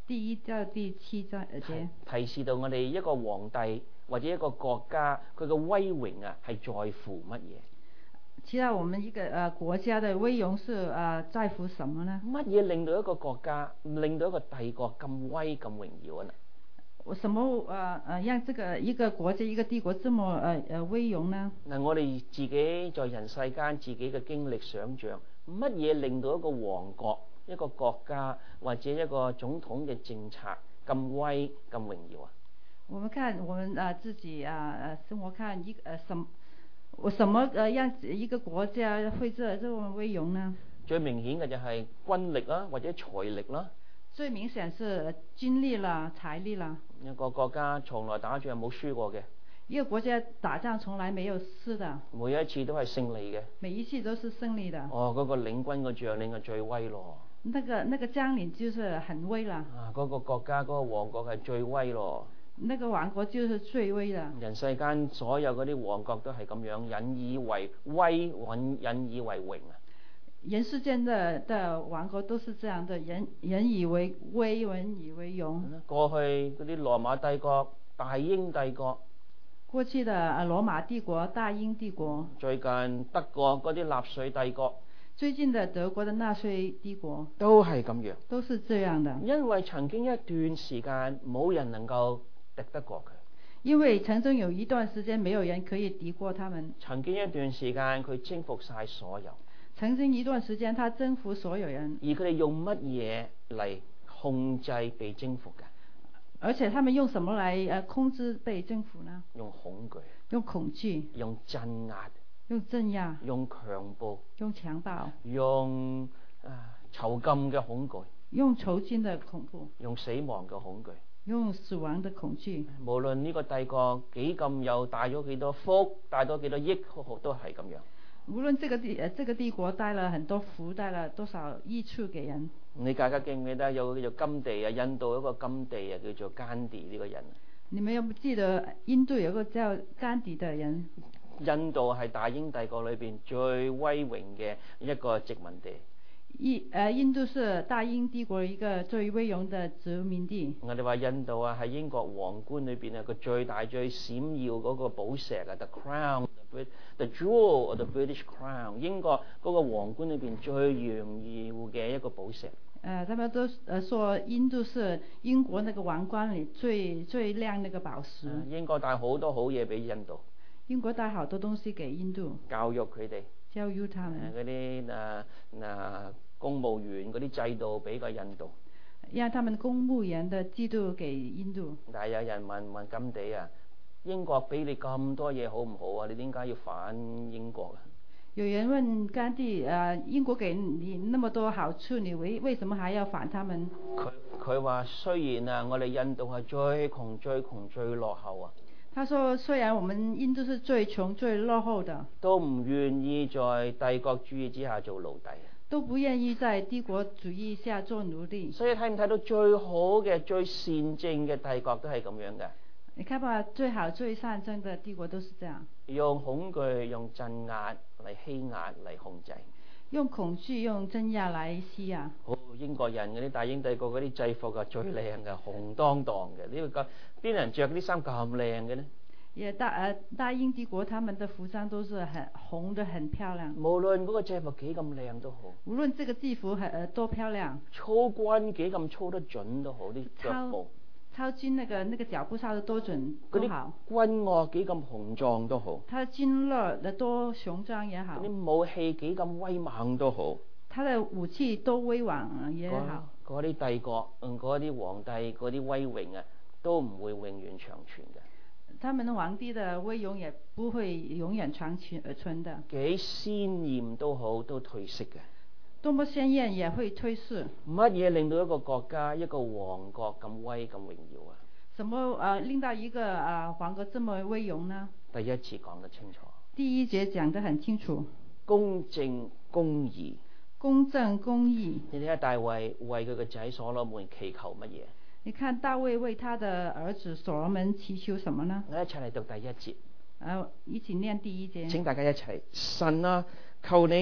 第一到第七節提示到我哋一個皇帝或者一個國家佢嘅威榮啊係在乎乜嘢？ 其實我們一個呃國家的威榮是呃在乎什麼呢？ 乜嘢令到一個國家令到一個帝國咁威咁榮耀啊？ 什麼呃呃讓這個一個國家一個帝國這麼呃呃威榮呢？ 嗱，我哋自己在人世間自己嘅經歷想像，乜嘢令到一個王國、一個國家或者一個總統嘅政策咁威咁榮耀啊？ 我們看我們啊、呃、自己啊呃生活看一呃什麼我什麼呃讓一個國家會這這麼威榮呢？ 最明顯嘅就係軍力啦，或者財力啦。 最明顯是軍力啦、財力啦。 一個國家從來打仗冇輸過嘅。 一個國家打仗從來沒有輸的。 每一次都係勝利嘅。 每一次都是勝利的。 哦，嗰、那個領軍嘅將領係最威咯。 那個那個將領就是很威啦。 啊，嗰、那個國家嗰、那個王國係最威咯。 那個王國就是最威的。 人世間所有嗰啲王國都係咁樣，引以為威，引引以為榮啊！ 人世間的的王國都是這樣的，引引以為威，引以為榮。 過去嗰啲羅馬帝國、大英帝國， 過去的羅馬帝國、大英帝國， 最近德國嗰啲納粹帝國， 最近的德國的納粹帝國， 都係咁樣， 都是這樣的。 因為曾經一段時間冇人能夠敵得過佢。 因為曾經有一段時間沒有人可以敵過他們。 曾經一段時間佢征服晒所有。 曾經一段時間他征服所有人。 而佢哋用乜嘢嚟控制被征服嘅？ 而且他們用什麼來誒控制被征服呢？ 用恐懼。 用恐懼。 用鎮壓。 用鎮壓。 用強暴。 用強暴。 用啊囚禁嘅恐懼。 用囚禁的恐怖。 用死亡嘅恐懼。 用死亡的恐懼。 無論呢個帝國幾咁有帶咗幾多福，帶咗幾多億，都係咁樣。 無論這個帝誒這個帝國帶了很多福，帶了多少益處給人。 你大家記唔記得有個叫做甘地啊？印度有一個甘地啊，叫做甘地呢個人。你們有冇記得印度有個叫甘地的人？ 印度係大英帝國裏邊最威榮嘅一個殖民地。 印誒印度是大英帝國一個最威榮的殖民地。 我哋話印度啊，喺英國皇冠裏邊啊，個最大最閃耀嗰個寶石啊 ，the crown，the jewel of the British crown， 英國嗰個皇冠裏邊最炫耀嘅一個寶石。誒、 呃，他們都誒說印度是英國那個皇冠裏最最亮那個寶石。 啊、英國帶好多好嘢俾印度。 英國帶好多東西給印度。 教育佢哋。 教育他們。 嗰啲誒嗱公務員嗰啲制度俾個印度。 讓他們公務員的制度給印度。 但係有人問問甘地啊，英國俾你咁多嘢好唔好啊？你點解要反英國啊？ 有人問甘地，誒、呃，英國給你那麼多好處，你為為什麼還要反他們？ 佢佢話雖然啊，我哋印度係最窮最窮最落後啊。 他說：雖然我們印度是最窮最落後的， 都唔願意在帝國主義之下做奴隸， 都不願意在帝國主義下做奴隸。 所以睇唔睇到最好嘅最善政嘅帝國都係咁樣嘅？ 你看吧，最好最善政的帝國都是這樣， 用恐懼、用鎮壓嚟欺壓嚟控制， 用恐懼、用鎮壓嚟欺壓。 好，英國人嗰啲大英帝國嗰啲制服啊，最靚嘅，紅當當嘅。呢個邊人着啲衫咁靚嘅呢？ 也大誒大英帝國，他們的服裝都是很紅的，很漂亮。 無論嗰個制服幾咁靚都好， 無論這個制服係誒多漂亮， 操軍幾咁操得準都好，啲腳步。 操軍那個那個腳步操得多準都好。 軍樂幾咁雄壯都好。 他軍樂的多雄壯也好。 啲武器幾咁威猛都好。 他的武器多威猛也好。 嗰啲帝國，嗯，嗰啲皇帝嗰啲威榮啊，都唔會永遠長存嘅。 他們皇帝的威榮也不會永遠長存的。 幾鮮豔都好，都褪色嘅。 多麼鮮豔也會褪色。 乜嘢令到一個國家、一個王國咁威咁榮耀啊？ 什麼誒、呃、令到一個啊、呃、皇國這麼威榮呢？ 第一次講得清楚。 第一節講得很清楚。 公正公義。 公正公義。 你睇下大衛為佢個仔所羅門祈求乜嘢？ 你看大衛為他的兒子所羅門祈求什麼呢？ 我一齊嚟讀第一節。 誒，一起念第一節。 請大家一齊。神啊，求你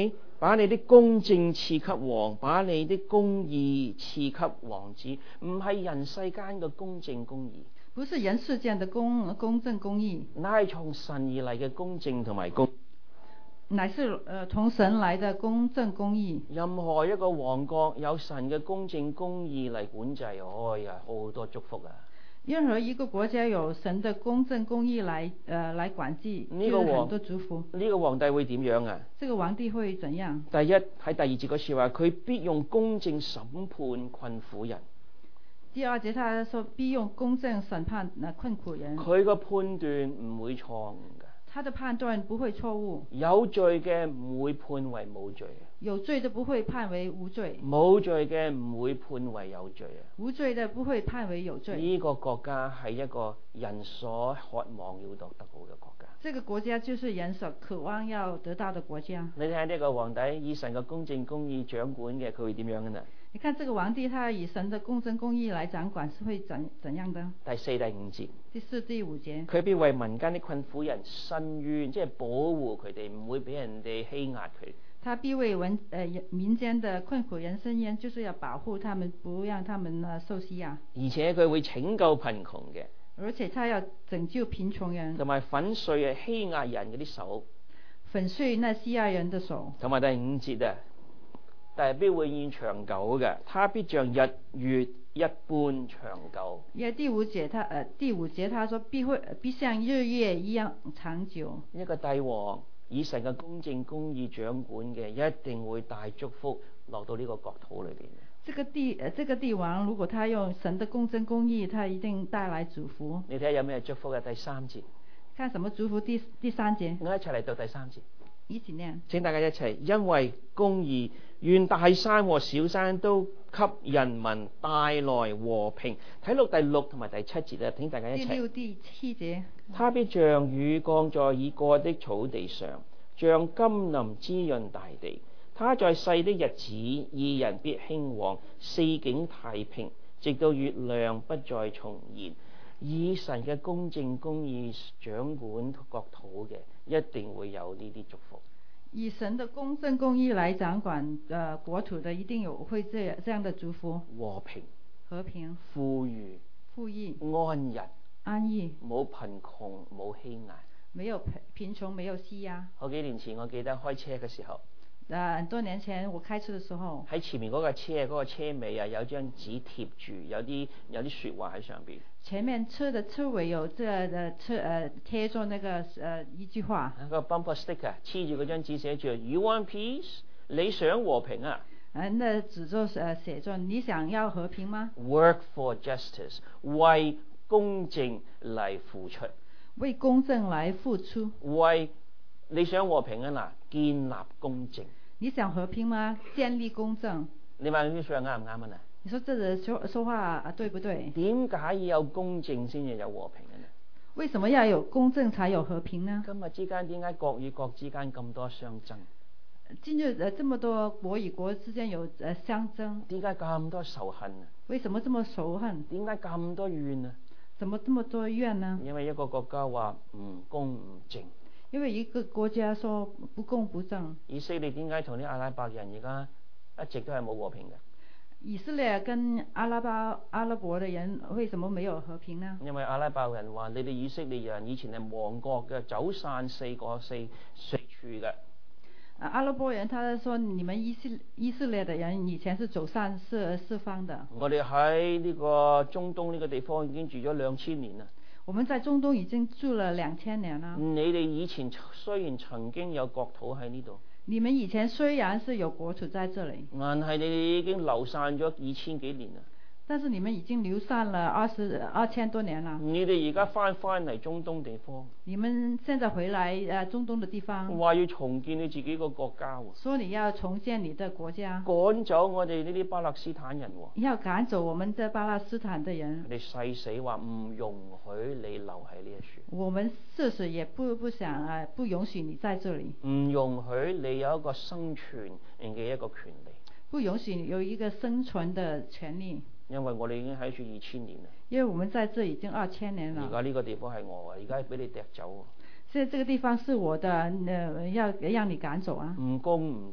把你的公正賜給王，把你的公義賜給王子。唔係人世間嘅公正公義， 不是人世間的公公正公義， 乃係從神而嚟嘅公正同埋公。 乃是呃從神來的公正公義。 任何一個王國有神嘅公正公義嚟管制，哎呀，好多祝福啊！ 任何一個國家有神的公正公義來呃來管制， 呢個王很多祝福。 呢個皇帝會點樣啊？ 這個皇帝會怎樣？ 第一喺第二節嗰時話，佢必用公正審判困苦人。 第二節他說必用公正審判那困苦人。 佢個判斷唔會錯誤嘅。 他的判斷不會錯誤。 有罪嘅唔會判為冇罪。 有罪的不會判為無罪。 冇罪嘅唔會判為有罪啊。 無罪的不會判為有罪。 呢個國家係一個人所渴望要得得好嘅國家。 這個國家就是人所渴望要得到的國家。 你睇下呢個皇帝以神嘅公正公義掌管嘅，佢會點樣嘅呢？ 你看這個皇帝，他以神的公正公義來掌管，是會怎怎樣的？ 第四、第五節。 第四、第五節。 佢必為民間的困苦人伸冤，即係保護佢哋，唔會俾人哋欺壓佢。 他必為民誒民間的困苦人伸冤，就是要保護他們，不讓他們啊受欺壓。 而且佢會拯救貧窮嘅。 而且他要拯救貧窮人。同埋粉碎啊欺壓人嗰啲手。 粉碎那欺壓人的手。 同埋第五節啊。但係必永遠長久嘅，他必像日月一般長久。因為第五節他，呃，第五節他說必會必像日月一樣長久。一個帝王以神嘅公正公義掌管嘅，一定會帶祝福落到呢個國土裏邊。 這個帝，呃，這個帝王如果他用神的公正公義，他一定帶來祝福。你睇下有咩祝福嘅？第三節。看什麼祝福？第第三節。我一齊嚟到第三節。一起念。請大家一齊，因為公義。願大山和小山都給人民帶來和平。睇落第六同埋第七節啊，請大家一齊。第六、第七節。他必像雨降在已過的草地上，像甘霖滋潤大地。他在世的日子，義人必興旺，四境太平，直到月亮不再重現。以神嘅公正公義掌管國土嘅，一定會有呢啲祝福。以神的公正公義來掌管呃國土的，一定有會這這樣的祝福。和平、和平、富裕、富裕、安逸、安逸，冇貧窮，冇欺壓，沒有貧窮，沒有欺壓。好幾年前我記得開車嘅時候，呃，很多年前我開車嘅時候，喺前面嗰架車嗰個車尾啊有張紙貼住，有啲有啲說話喺上邊。前面車的車尾有這呃車呃貼咗那個呃一句話，個 bumper sticker 黐住嗰張紙寫住 You want peace？ 你想和平啊？啊，那紙就呃寫咗你想要和平嗎 ？Work for justice， 為公正嚟付出，為公正嚟付出，為你想和平啊嗱，建立公正。你想和平嗎？建立公正。你話呢句說話啱唔啱啊？你說這個說說話啊對不對？點解要有公正先至有和平嘅呢？為什麼要有公正才有和平呢？今日之間點解國與國之間咁多相爭？今日誒這麼多國與國之間有誒相爭？點解咁多仇恨啊？為什麼這麼仇恨？點解咁多怨啊？怎麼這麼多怨呢？因為一個國家話唔公唔正。因為一個國家說不公不正。以色列點解同啲阿拉伯人而家一直都係冇和平嘅？以色列跟阿拉伯阿拉伯的人為什麼沒有和平呢？因為阿拉伯人話：你哋以色列人以前係亡國嘅，走散四個四四處嘅。阿拉伯人他說：你們以色以色列的人以前是走散四四方的。我哋喺呢個中東呢個地方已經住咗兩千年啦。我們在中東已經住了兩千年啦。你哋以前雖然曾經有國土喺呢度。你們以前雖然是有國土在這裡，但係你哋已經流散咗二千幾年啦。但是你們已經流散了二十二千多年啦。你哋而家翻翻嚟中東地方，你們現在回來誒中東的地方，話要重建你自己個國家喎。說你要重建你的國家，趕走我哋呢啲巴勒斯坦人喎。要趕走我們的巴勒斯坦的人。你誓死話唔容許你留喺呢一處。我們誓死也不不想誒，不容許你在這裡。唔容許你有一個生存嘅一個權利。不容許你有一個生存的權利。因為我哋已經喺住二千年啦。因為我們在這已經二千年了。而家呢個地方係我嘅，而家俾你踢走。現在這個地方是我的，呃，要讓你趕走啊。唔公唔正。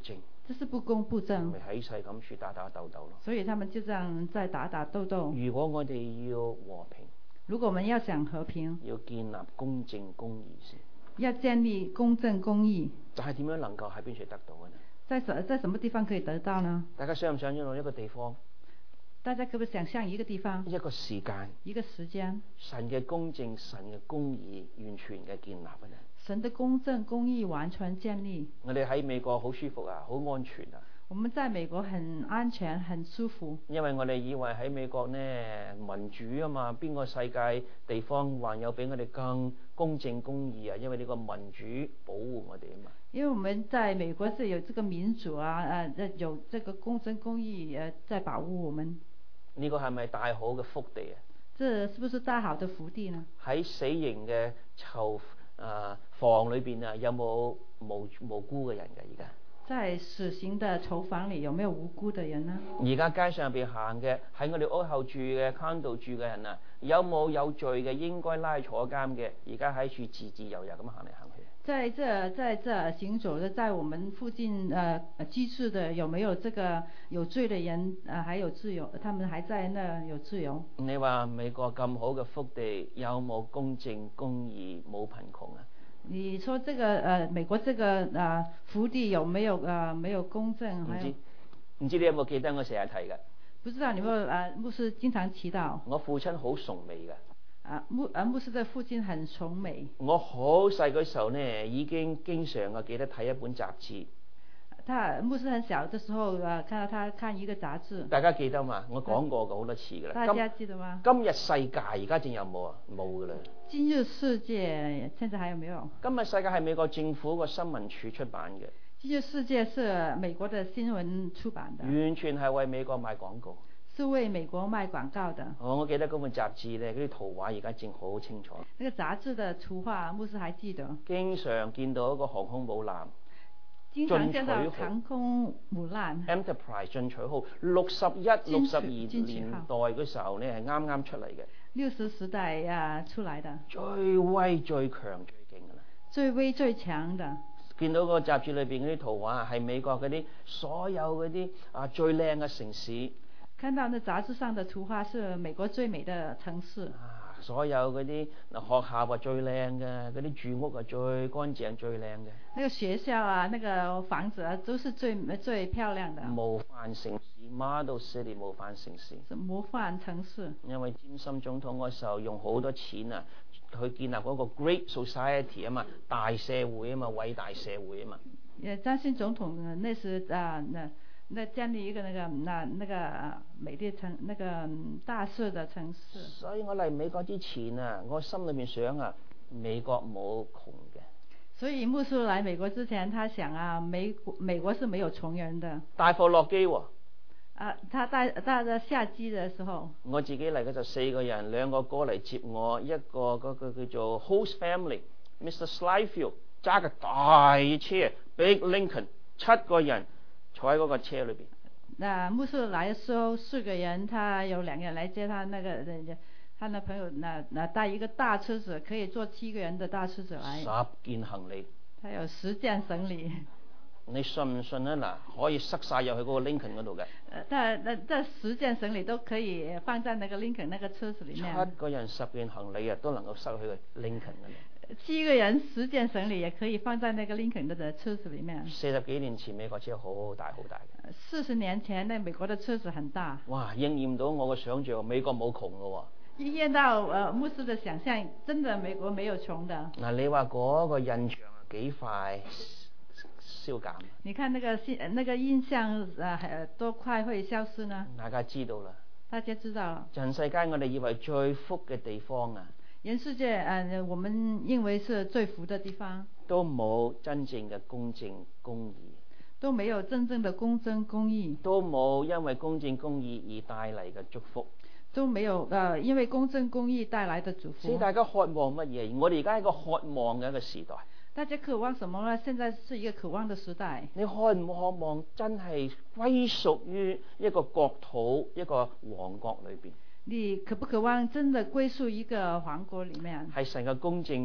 這是不公不正。 咪起勢咁處打打鬥鬥咯。 所以他們就這樣在打打鬥鬥。 如果我哋要和平， 如果我們要想和平， 要建立公正公義先。 要建立公正公義。 就係點樣能夠喺邊處得到嘅呢？ 在什在什麼地方可以得到呢？ 大家想唔想要一個地方？ 大家可唔可以想象一個地方？ 一個時間。 一個時間。 神嘅公正、神嘅公義完全嘅建立嘅呢？ 神的公正公義完全建立。 我哋喺美國好舒服啊，好安全啊。 我們在美國很安全，很舒服。因為我哋以為喺美國呢民主啊嘛，邊個世界地方還有比我哋更公正公義啊？因為呢個民主保護我哋啊嘛。因為我們在美國是有這個民主啊，誒，有這個公正公義誒，在保護我們。呢個係咪大好嘅福地啊？這是不是大好的福地呢？喺死刑嘅囚啊房裏邊啊，有冇無無辜嘅人㗎？而家？在死刑的囚房裏有沒有無辜的人呢？而家街上邊行嘅，喺我哋屋後住嘅 condo 住嘅人啊，有冇有罪嘅應該拉坐監嘅？而家喺處自自由由咁行嚟行去。在這在這行走的，在我們附近呃居住的，有沒有這個有罪的人啊、呃？還有自由，他們還在那有自由。你話美國咁好嘅福地，有冇公正公義，冇貧窮啊？你說這個呃美國這個呃福地有沒有呃沒有公正？唔知唔知你有冇記得我成日提嘅？不知道你有冇啊牧師經常提到？我父親好崇美嘅。啊牧啊牧師嘅父親很崇美。我好細個時候呢，已經經常啊記得睇一本雜誌。他牧師很小的時候啊，看到他看一個雜誌。大家記得嘛？我講過嘅好多次噶啦。大家記得嗎？今日世界而家仲有冇啊？冇噶啦。今日世界現在還有沒有？今日世界係美國政府個新聞處出版嘅。今日世界是美國的新聞出版的。完全係為美國賣廣告。是為美國賣廣告的。哦，我記得嗰本雜誌咧，嗰啲圖畫而家正好清楚。那個雜誌的圖畫，牧師還記得。經常見到一個航空母艦。經常見到航空母艦 Enterprise 進取號，六十一、六十二年代嗰時候呢係啱啱出嚟嘅。六十時代啊出嚟嘅。最威最強最勁㗎啦。最威最強的。見到個雜誌裏邊嗰啲圖畫係美國嗰啲所有嗰啲啊最靚嘅城市。看到那雜誌上的圖畫是美國最美的城市。啊所有嗰啲學校啊最靚嘅，嗰啲住屋啊最乾淨最靚嘅。那個學校啊，那個房子啊，都是最最漂亮的。模範城市 ，Model City 模範城市。模範城市。因為詹森總統嗰時候用好多錢啊，去建立嗰個 Great Society 啊嘛，大社會啊嘛，偉大社會啊嘛。誒，詹森總統那時啊，那。那建立一個那個那那個美麗城那個大式的城市。所以我嚟美國之前啊，我心裏面想啊，美國冇窮嘅。所以牧師來美國之前，他想啊，美國美國是沒有窮人的。大貨落機喎。啊，他帶帶着下機嘅時候。我自己嚟嘅就四個人，兩個哥嚟接我，一個嗰個叫做 host family，Mister Slyfield 揸個大車 Big Lincoln， 七個人。坐喺嗰個車裏邊。那牧師來的時候，四個人，他有兩個人來接他，那個他那朋友，那那帶一個大車子，可以坐七個人的大車子來。十件行李。他有十件行李。你信唔信啊？嗱，可以塞晒入去嗰個 Lincoln 嗰度嘅。但那這十件行李都可以放在那個 Lincoln 那個車子裏面。七個人十件行李啊，都能夠塞去個 Lincoln 嗰度。七個人十件行李也可以放在那個 Lincoln 的車子裏面。四十幾年前美國車好好大好大嘅。四十年前呢，美國的車子很大。哇！應驗到我嘅想象，美國冇窮嘅喎。應驗到呃牧師的想象，真的美國沒有窮的。嗱，你話嗰個印象幾快消減？你看那個那個印象呃多快會消失呢？大家知道啦。大家知道了。人世間我哋以為最福嘅地方啊。人世界，呃，我們認為是最福的地方，都冇真正嘅公正公義，都沒有真正的公正公義，都冇因為公正公義而帶嚟嘅祝福，都沒有，呃，因為公正公義帶來的祝福。所以大家渴望乜嘢？我哋而家係一個渴望嘅一個時代。大家渴望什麼呢？現在是一個渴望的時代。你渴唔渴望真係歸屬於一個國土、一個王國裏邊？你渴不渴望真的歸屬一個王國裏面？係神嘅公正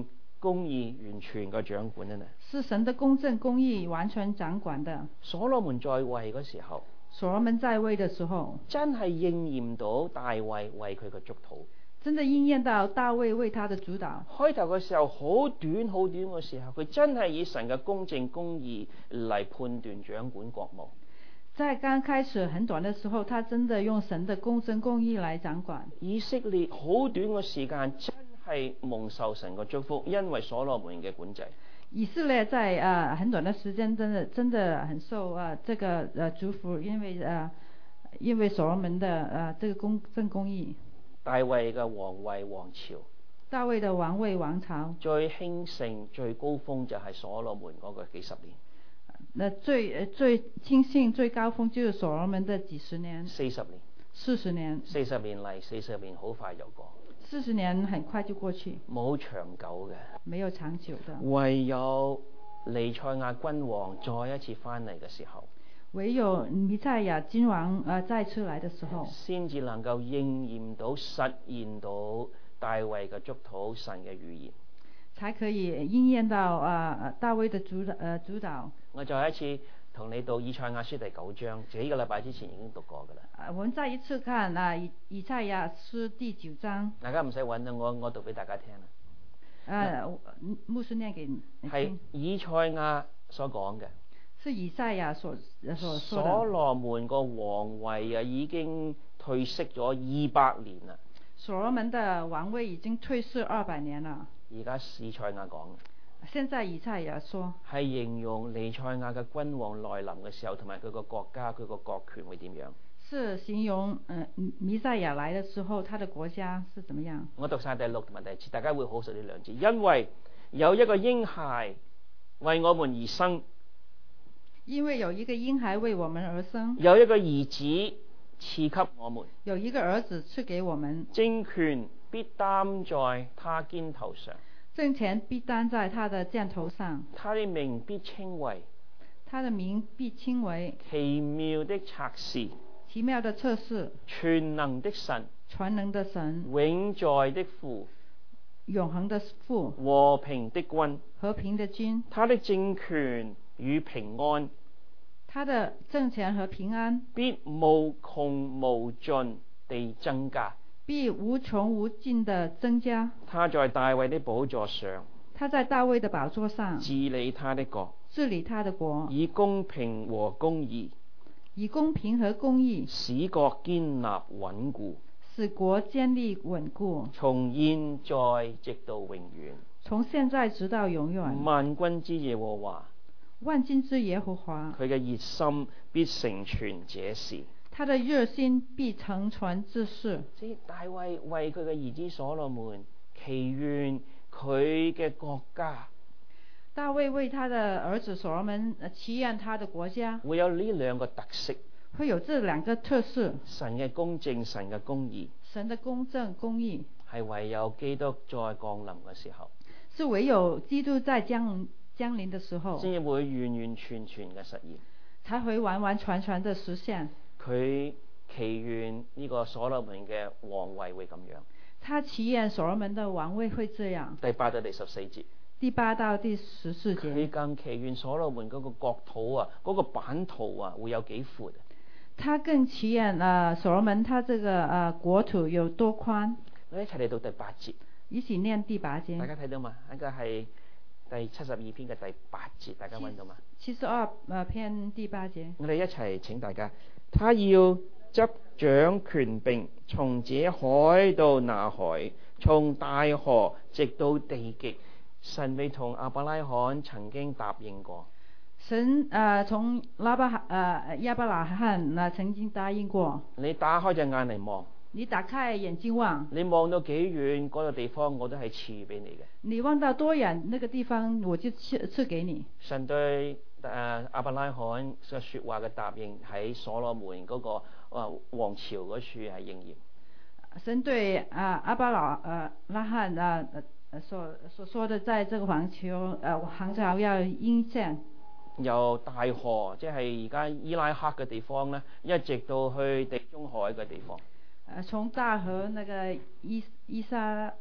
公義完全嘅掌管嘅呢？ 是神的公正公義完全掌管的。 所羅門在位嗰時候， 所羅門在位的時候， 真係應驗到大衛為佢嘅祝禱， 真的應驗到大衛為他的主禱。 開頭嘅時候好短好短嘅時候，佢真係以神嘅公正公義嚟判斷掌管國務。 在剛開始很短的時候，他真的用神的公正公義來掌管。 以色列好短嘅時間真係蒙受神嘅祝福，因為所羅門嘅管制。 以色列在啊、呃、很短的時間，真的真的很受啊、呃、這個呃祝福，因為啊、呃、因為所羅門的啊、呃、這個公正公義。 大衛嘅皇位王朝， 大衛的王位王朝最興盛最高峰就係所羅門嗰個幾十年。 那最最興盛最高峰就是所羅門的幾十年。 四十年。 四十年。 四十年嚟，四十年好快就過。 四十年很快就過去。 冇長久嘅。 沒有長久的。 唯有彌賽亞君王再一次翻嚟嘅時候， 唯有彌賽亞君王啊、呃、再次來的時候， 先至能夠應驗到實現到大衛嘅祝禱神嘅預言， 才可以應驗到啊、呃、大衛的主呃主禱。 我再一次同你讀以賽亞書第九章，幾個禮拜之前已經讀過㗎啦。 啊，我們再一次看啊以以賽亞書第九章。 大家唔使揾啦，我我讀俾大家聽啦。 啊，牧師念給你聽。 係以賽亞所講嘅。 是以賽亞所所說的。 所羅門個皇位啊，已經退息咗二百年啦。 所羅門的王位已經退逝二百年了。 而家以賽亞講。 現在以賽亞說係形容彌賽亞嘅君王來臨嘅時候，同埋佢個國家佢個國權會點樣？ 是形容嗯彌賽亞來嘅時候，他的國家是怎麼樣？ 我讀晒第六同埋第七，大家會好熟呢兩字，因為有一個嬰孩為我們而生， 因為有一個嬰孩為我們而生， 有一個兒子賜給我們， 有一個兒子賜給我們， 政權必擔在他肩頭上。 政權必擔在他的肩頭上， 他的名必稱為， 他的名必稱為奇妙的策士， 奇妙的策士， 全能的神， 全能的神， 永在的父， 永恆的父， 和平的君， 和平的君。 他的政權與平安， 他的政權和平安必無窮無盡地增加。 必無窮無盡的增加。 他在大衛的寶座上， 他在大衛的寶座上治理他的國， 治理他的國， 以公平和公義， 以公平和公義使國堅立穩固， 使國建立穩固， 從現在直到永遠， 從現在直到永遠。 萬軍之耶和華， 萬軍之耶和華， 佢嘅熱心必成全這事。 他的熱心必成全之事。 即大衛為佢嘅兒子所羅門祈願佢嘅國家。 大衛為他的兒子所羅門祈願他的國家會有呢兩個特色， 會有這兩個特色： 神嘅公正，神嘅公義。 神的公正公義係唯有基督在降臨嘅時候， 是唯有基督在降降臨的時候， 先至會完完全全嘅實現， 才會完完全全的實現。 佢祈願呢個所羅門嘅皇位會咁樣。 他祈願所羅門的王位會這樣。 第八到第十四節。 第八到第十四節。 佢更祈願所羅門嗰個國土啊，嗰、那個版圖啊，會有幾闊？ 他更祈願啊，所羅門他這個啊國土有多寬？ 我一齊嚟到第八節。 一起念第八節。 大家睇到嘛？呢個係第七十二篇嘅第八節，大家揾到嘛？ 七十二啊篇第八節。 我哋一齊請大家。他要執掌權柄，從這海到那海，從大河直到地極。神未同亞伯拉罕曾經答應過。 神啊，從拉巴啊亞伯拉罕啊曾經答應過。 你打開隻眼嚟望。 你打開眼睛望。你望到幾遠嗰個地方，我都係賜俾你嘅。 你望到多遠，那個地方我就賜賜給你。神對誒亞伯拉罕嘅說話嘅答應喺所羅門嗰個誒王朝嗰處係應驗。 神對啊亞伯拉誒拉罕啊所所說的，在這個王朝誒王朝要應驗。 由大河，即係而家伊拉克嘅地方咧，一直到去地中海嘅地方。 誒，從大河那個伊伊莎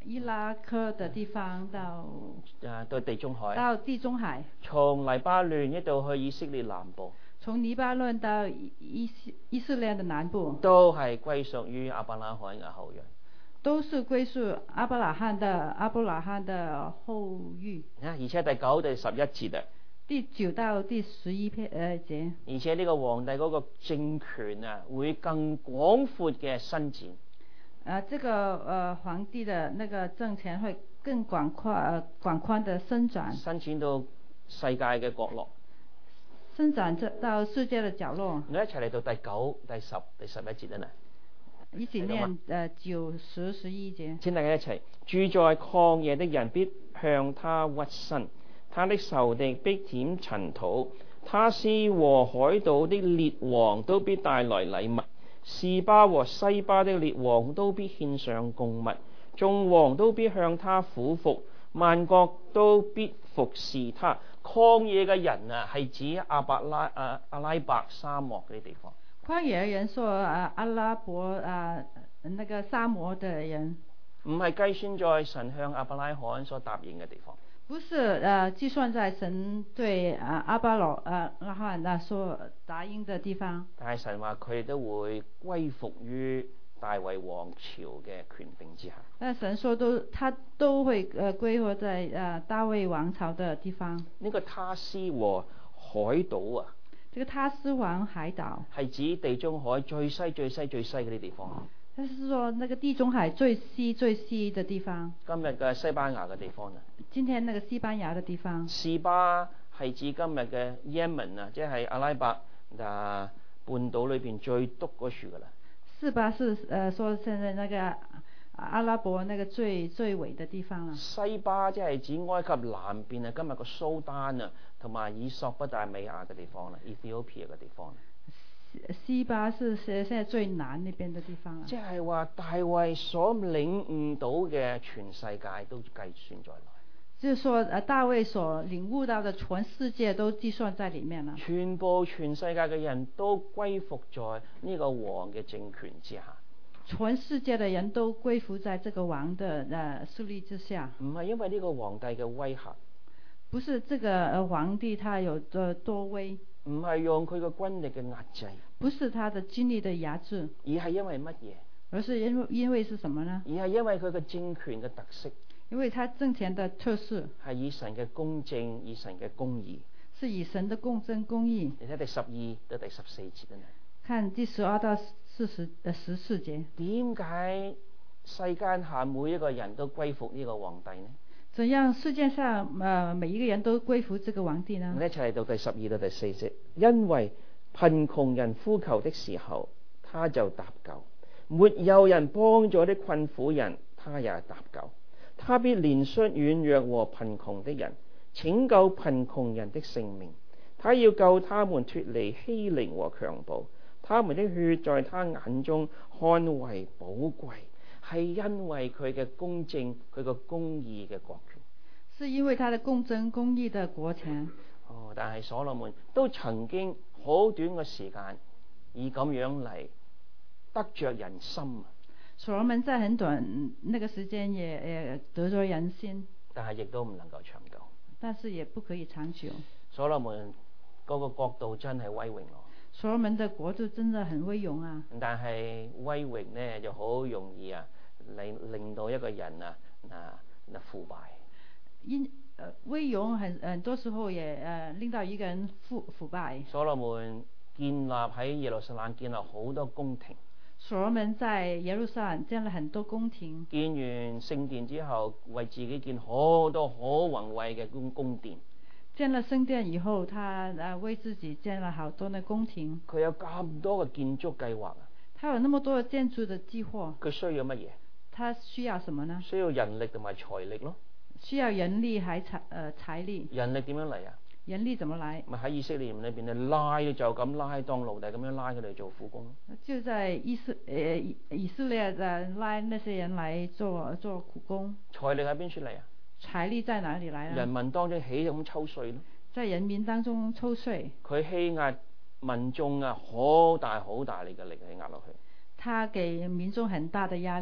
伊拉克的地方到啊到地中海， 到地中海， 從黎巴嫩一路去以色列南部， 從黎巴嫩到以以色列的南部， 都係歸屬於亞伯拉罕嘅後裔。 都是歸屬亞伯拉罕的亞伯拉罕的後裔。 啊！而且第九、第十一節啊， 第九到第十一篇誒節。 而且呢個皇帝嗰個政權啊，會更廣闊嘅伸展。 啊，這個呃皇帝的那個政權會更廣闊呃廣寬的伸展。伸展到世界嘅角落。 伸展到世界的角落。 我一齊嚟到第九、第十、第十一節啊！ 一起念誒九十十一節。請大家一齊，住在曠野的人必向他屈身，他的仇敵必舔塵土，他施和海島的列王都必帶來禮物，示巴和西巴的列王都必獻上供物，眾王都必向他俯伏，萬國都必服侍他。曠野嘅人啊，係指阿伯拉啊阿拉伯沙漠嗰啲地方。 曠野嘅人說啊，阿拉伯啊，那個沙漠的人， 唔係計算在神向亞伯拉罕所答應嘅地方。 不是呃計算在神對啊亞伯羅啊拉罕啊所答應的地方。 但係神話佢哋都會歸服於大衛王朝嘅權柄之下。 但神說都他都會呃歸服在呃大衛王朝的地方。 呢個他施和海島啊。 這個他施王海島係指地中海最西最西最西嗰啲地方。 他是說那個地中海最西最西的地方。 今日嘅西班牙嘅地方啊。 今天那個西班牙的地方。 示巴係指今日嘅也門啊，即係阿拉伯啊半島裏邊最篤嗰處噶啦。 示巴是呃說現在那個阿拉伯那個最最尾的地方啦。 西巴即係指埃及南邊啊，今日個蘇丹啊，同埋以索不達米亞嘅地方啦 ，Ethiopia 嘅地方。 西巴是現在最南那邊的地方啦。 即係話大衛所領悟到嘅全世界都計算在內。 就是說，呃，大衛所領悟到的全世界都計算在裏面啦。 全部全世界嘅人都歸服在呢個王嘅政權之下。 全世界的人都歸服在這個王的呃勢力之下。 唔係因為呢個皇帝嘅威嚇。 不是這個呃皇帝他有多多威。 唔係用佢嘅軍力嘅壓制。 不是他的軍力的壓制。 而係因為乜嘢？ 而是因為因為是什麼呢？ 而係因為佢嘅政權嘅特色。 因為他政權的特色。係以神嘅公正，以神嘅公義。 是以神的公正公義。 你睇第十二到第十四節啊。 看第十二到四十呃十四節。 點解世間下每一個人都歸服呢個皇帝呢？ 怎樣世界上呃每一個人都歸服這個皇帝呢？ 我哋一齊嚟到第十二到第四節。因為貧窮人呼求的時候，他就搭救；沒有人幫助的困苦人，他也搭救。他必憐恤軟弱和貧窮的人，拯救貧窮人的性命。他要救他們脫離欺凌和強暴。他們的血在他眼中看為寶貴，係因為佢嘅公正，佢嘅公義嘅國權。 是因為他的公正公義的國權。 哦，但係所羅門都曾經好短嘅時間，以咁樣嚟得着人心。 所羅門在很短那個時間也也得咗人心， 但係亦都唔能夠長久。 但是也不可以長久。 所羅門嗰個國度真係威榮咯。 所羅門的國度真的很威榮啊！ 但係威榮呢就好容易啊，令令到一個人啊啊啊腐敗。 因呃威榮很很多時候也呃令到一個人腐腐敗。 所羅門建立喺耶路撒冷建立好多宮廷。 所羅門在耶路撒冷建了很多宮廷。 建完聖殿之後，為自己建好多好宏偉嘅宮宮殿。 建了聖殿以後，他啊為自己建了好多嘅宮廷。 佢有咁多嘅建築計劃啊！ 他有那麼多建築嘅計劃。 佢需要乜嘢？ 他需要什麼呢？ 需要人力同埋財力咯。 需要人力還財誒財力。 人力點樣嚟啊？ 人力怎麼來？ 咪喺以色列人裏邊咧拉就咁拉當奴隸咁樣拉佢哋做苦工。 就在以色誒以色列誒拉那些人來做做苦工。 財力喺邊處嚟啊？ 財力在哪裡來啊？ 人民當中起咁抽稅咯。 在人民當中抽稅。 佢欺壓民眾啊，好大好大力嘅力氣壓落去。 他給民眾很大的壓力。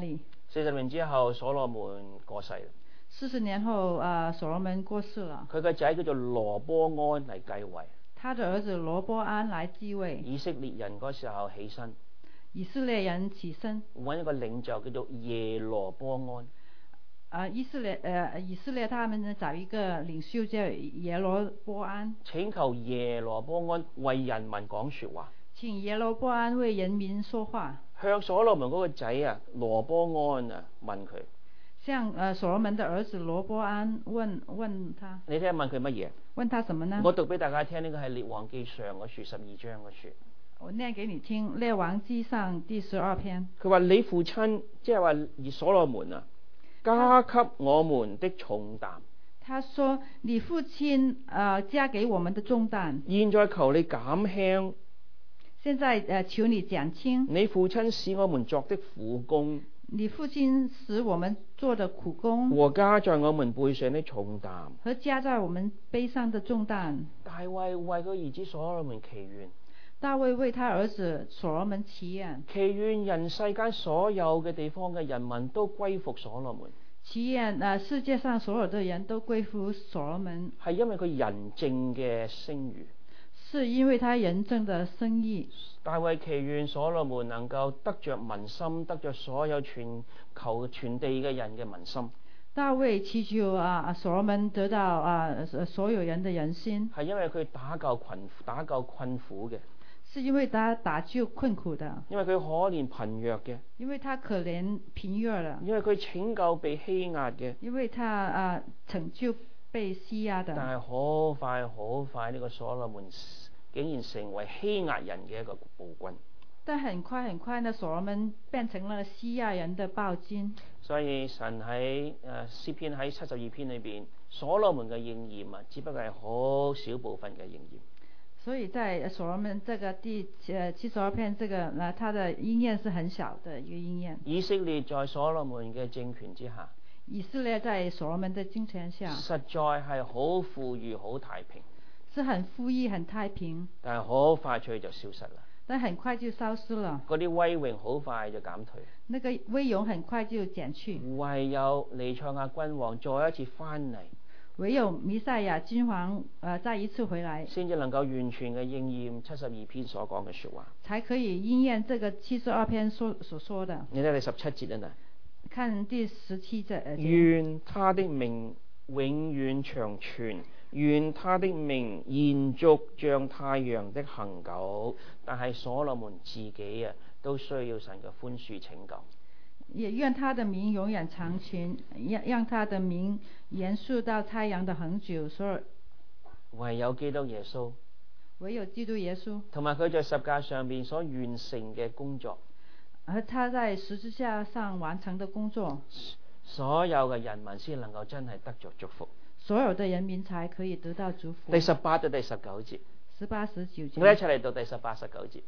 四十年之後，所羅門過世啦。 四十年後，啊，所羅門過世了。 佢個仔叫做羅波安嚟繼位。 他的兒子羅波安來繼位。 以色列人嗰時候起身。 以色列人起身。 揾一個領袖叫做耶羅波安。 啊，以色列誒、呃，以色列他們找一個領袖叫耶羅波安。請求耶羅波安為人民講說話。 請耶羅波安為人民說話。 向所羅門嗰個仔啊，羅波安啊問佢。 向誒所羅門的兒子羅波安問問他。 你聽下問佢乜嘢？ 問他什麼呢？ 我讀俾大家聽，呢個係列王記上嗰書十二章嗰書。 我念給你聽，列王記上第十二篇。 佢話你父親即係話以所羅門啊，加給我們的重擔。 他說：你父親呃加給我們的重擔。 現在求你減輕。 現在呃求你減輕。 你父親使我們作的苦工。 你父親使我們做的苦工和加在我們背上的重擔， 和加在我們背上的重擔。 大衛為佢兒子所羅門祈願， 大衛為他兒子所羅門祈願， 祈願人世間所有嘅地方嘅人民都歸服所羅門。 祈願啊，世界上所有的人都歸服所羅門， 係因為佢仁正嘅聲譽。 是因為他仁正的生意。 大衛祈願所羅門能夠得着民心，得着所有全球全地嘅人嘅民心。 大衛祈求啊，所羅門得到啊所有人的人心。 係因為佢打救困打救困苦嘅。 是因為他打救困苦的。 因為佢可憐貧弱嘅。 因為他可憐貧弱的。 因為佢拯救被欺壓嘅。 因為他啊拯救被欺壓的。 但係好快好快呢個所羅門竟然成為欺壓人嘅一個暴君。 但很快很快呢，所羅門變成了欺壓人的暴君。 所以神喺誒詩篇喺七十二篇裏邊，所羅門嘅應驗啊，只不過係好少部分嘅應驗。 所以在所羅門這個第誒七十二篇，這個呢，它的應驗是很小的一個應驗。 以色列在所羅門嘅政權之下。 以色列在所羅門的政權下。 實在係好富裕好太平。 是很富裕很太平。 但係好快脆就消失啦。 但很快就消失了。 嗰啲威榮好快就減退。 那個威榮很快就減去。 唯有彌賽亞君王再一次翻嚟。 唯有彌賽亞君王呃再一次回來， 先至能夠完全嘅應驗七十二篇所講嘅說話。 才可以應驗這個七十二篇所所說的。 你睇第十七節啊， 看第十七節。 願他的名永遠長存。願他的名延續像太陽的恆久。但係所羅門自己啊，都需要神嘅寬恕拯救。 也願他的名永遠長存，讓讓他的名延續到太陽的恆久。所以唯有基督耶穌， 唯有基督耶穌， 同埋佢在十架上面所完成嘅工作， 而他在十字架上完成的工作， 所有嘅人民先能夠真係得着祝福。 所有的人民才可以得到祝福。 第十八到第十九節， 十八十九節， 我哋一齊嚟到第十八十九節，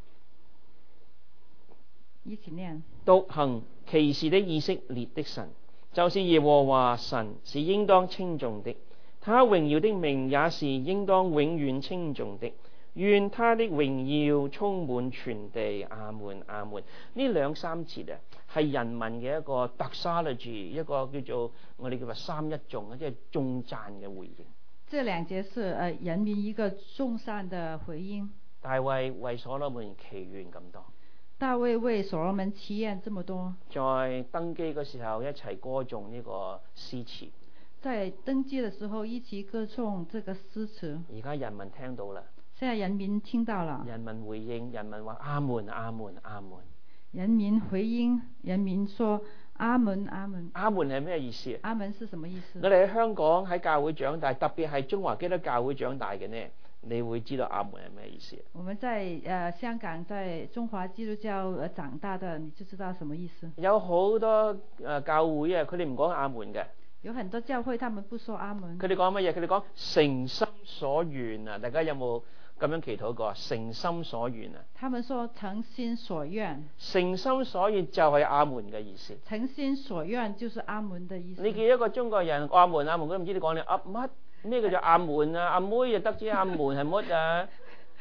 一起念。 獨行奇事的以色列的神，就是耶和華神，是應當稱頌的，他榮耀的名也是應當永遠稱頌的。願他的榮耀充滿全地。阿門阿門。呢兩三節啊，係人民嘅一個 doxology， 一個叫做我哋叫做三一頌，即係頌讚嘅回應。 這兩節是誒人民一個頌讚的回應。 大衛為所羅門祈願咁多。 大衛為所羅門祈願這麼多。 在登基嘅時候一齊歌頌呢個詩詞。 在登基嘅時候一起歌頌這個詩詞。 而家人民聽到啦。 現在人民聽到了。 人民回應，人民話阿門阿門阿門。 人民回應，人民說阿門阿門。 阿門係咩意思？ 阿門是什麼意思？ 我哋喺香港喺教會長大，特別係中華基督教會長大嘅呢，你會知道阿門係咩意思？ 我們在誒、呃、香港，在中華基督教誒長大的，你就知道什麼意思？ 有好多誒、呃、教會啊，佢哋唔講阿門嘅。 有很多教會，他們不說阿門。 佢哋講乜嘢？佢哋講誠心所願啊！大家有冇咁樣祈禱過？誠心所願啊！ 他們說誠心所願。誠心所願就係阿門嘅意思。 誠心所願就是阿門的意思。 你見一個中國人阿門阿門，佢唔知你講你噏乜？咩叫做阿門啊？阿妹就得知阿門係乜啊？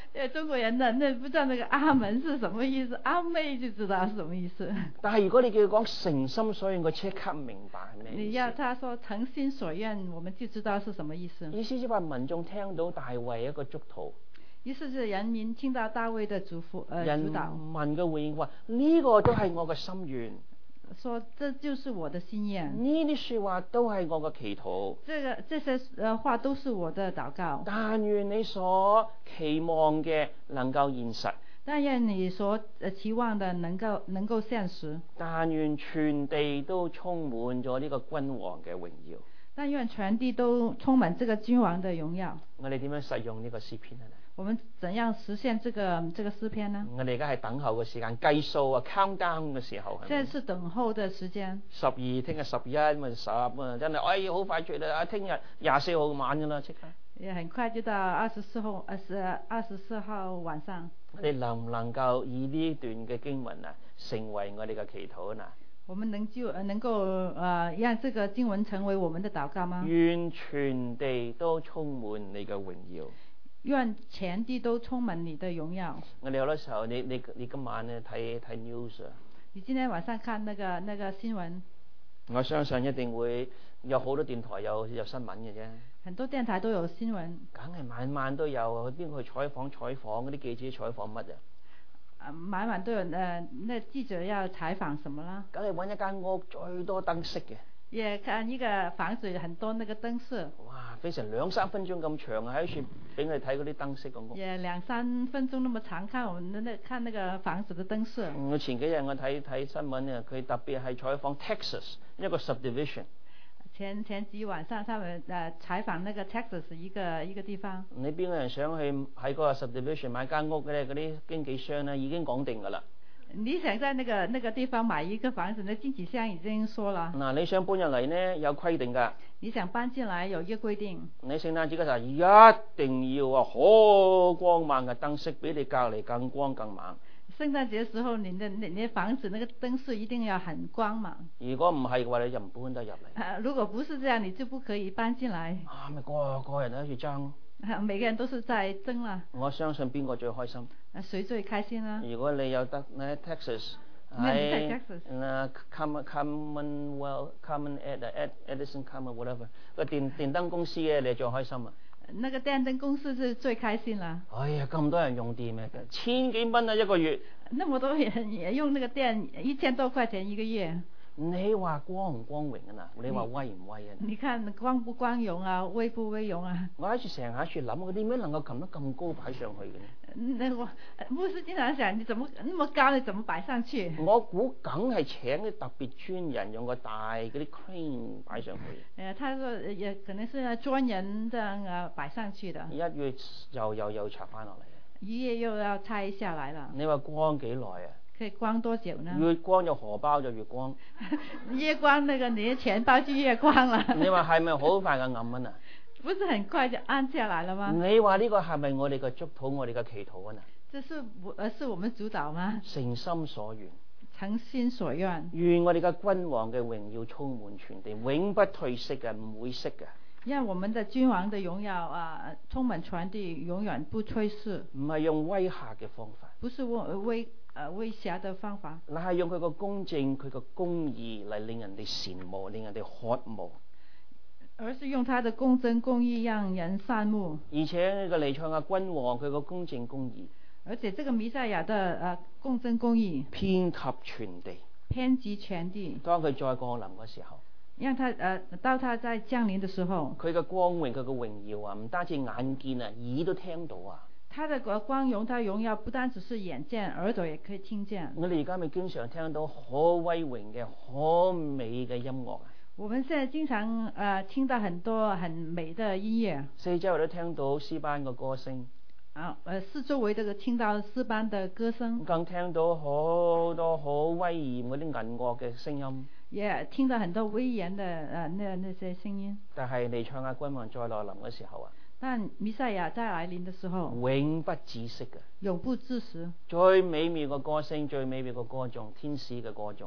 因為中國人呢，那不知道那個阿門是什麼意思，阿妹就知道係什麼意思。 但係如果你叫佢講誠心所願，佢即刻明白係咩意思。 你要他說誠心所願，我們就知道是什麼意思。 意思即係話民眾聽到大衛一個祝禱。 意思是人民聽到大衛的祝福，呃，主禱。人民嘅回應話：呢個都係我嘅心願。 說這就是我的心願。 呢啲說話都係我嘅祈禱。 這個這些呃話都是我的禱告。 但願你所期望嘅能夠現實。 但願你所呃期望的能夠能夠現實。 但願全地都充滿咗呢個君王嘅榮耀。 但願全地都充滿這個君王的榮耀。 我哋點樣實用呢個詩篇啊？ 我們怎樣實現這個這個詩篇呢？ 我哋而家係等候嘅時間，計數啊 countdown 嘅時候。 現在是等候的時間。十二， 聽日十一，咪十啊，真係哎好快脆啦！聽日廿四號晚噶啦，即刻。 也很快就到二十四號，二十二十四號晚上。 我哋能唔能夠以呢段嘅經文啊，成為我哋嘅祈禱啊？ 我們能就能夠呃讓這個經文成為我們的禱告嗎？ 願全地都充滿你嘅榮耀。 願全地都充滿你的榮耀。 我哋好多時候，你你你今晚咧睇睇 news 啊？ 你今天晚上看那個那個新聞？ 我相信一定會有好多電台有有新聞嘅啫。 很多電台都有新聞。梗係晚晚都有，去邊個去採訪採訪嗰啲記者採訪乜啊？ 啊，晚晚都有誒、呃，那記者要採訪什麼啦？ 梗係揾一間屋最多燈飾嘅。 也看一個房子很多那個燈飾。 哇，非常兩三分鐘咁長啊！喺處俾我哋睇嗰啲燈飾咁。 也兩三分鐘那麼長，看我們那看那個房子的燈飾。 我前幾日我睇睇新聞啊，佢特別係採訪 Texas 一個 subdivision。 前前幾晚上，他們誒採訪那個 Texas 一個一個地方。 你邊個人想去喺嗰個 subdivision 買間屋嘅咧？嗰啲經紀商咧已經講定㗎啦。 你想在那個那個地方買一個房子，那經紀商已經說了。 嗱，你想搬入嚟呢，有規定㗎。 你想搬進來有一個規定。你聖誕節嗰時一定要啊好光猛嘅燈飾，比你隔離更光更猛。 聖誕節時候，你的你你房子那個燈飾一定要很光猛。 如果唔係嘅話，你就唔搬得入嚟。 啊，如果不是這樣，你就不可以搬進來。 啊，咪個個人都喺度爭。 每個人都是在爭啦。 我相信邊個最開心？ 啊，誰最開心啊？ 如果你有得喺 Texas 喺嗱 Common Commonwealth Common Ed Edison Common whatever 個電電燈公司嘅，你最開心啊？ 那個電燈公司是最開心啦。 哎呀，咁多人用電嘅，千幾蚊啊一個月。 那麼多人也用那個電，一千多塊錢一個月。 你話光唔光榮啊？嗱，你話威唔威啊？ 你看光不光榮啊，威不威榮啊？ 我喺處成日喺處諗，我點樣能夠擒得咁高擺上去嘅呢？ 那我牧師經常想，你怎麼那麼高，你怎麼擺上去？ 我估梗係請啲特別專人用個大嗰啲 crane 擺上去。 誒，他說也可能是專人這樣啊擺上去的。 一月又又又拆翻落嚟。 一月又要拆下來了。 你話光幾耐啊？ 可以光多久呢？ 越光就荷包就越光。 越光那個你的錢包就越光了。 你話係咪好快嘅暗蚊啊？ 不是很快就暗下來了嗎？ 你話呢個係咪我哋嘅祝禱，我哋嘅祈禱啊？ 這是我，呃，是我們主禱嗎？ 誠心所願。 誠心所願。 願我哋嘅君王嘅榮耀充滿全地，永不褪色嘅，唔會熄嘅。 讓我們的君王的榮耀啊，充滿全地，永遠不褪色。 唔係用威嚇嘅方法。 不是用威誒威嚇的方法。 嗱，係用佢個公正，佢個公義嚟令人哋羨慕，令人哋渴慕。 而是用他的公正公義讓人羨慕。 而且呢個彌賽亞君王佢個公正公義。 而且這個彌賽亞的誒公正公義。 遍及全地。 遍及全地。當佢再降臨嘅時候。 讓他誒、呃、到他在降臨的時候。 佢嘅光榮，佢嘅榮耀啊，唔單止眼見啊，耳都聽到啊。 他的個光榮，他榮耀不單只是眼見，耳朵也可以聽見。 我哋而家咪經常聽到好威榮嘅、好美嘅音樂啊！ 我們現在經常誒、呃、聽到很多很美的音樂。 四周圍都聽到詩班嘅歌聲。 啊，誒、呃，四周圍都聽到詩班的歌聲。 更聽到好多好威嚴嗰啲銀樂嘅聲音。 也、yeah, 聽到很多威嚴的誒、呃，那那些聲音。 但係彌賽亞君王再來臨嘅時候啊！ 但彌賽亞再來臨的時候， 永不止息嘅， 永不止息。 最美妙嘅歌聲，最美妙嘅歌頌，天使嘅歌頌。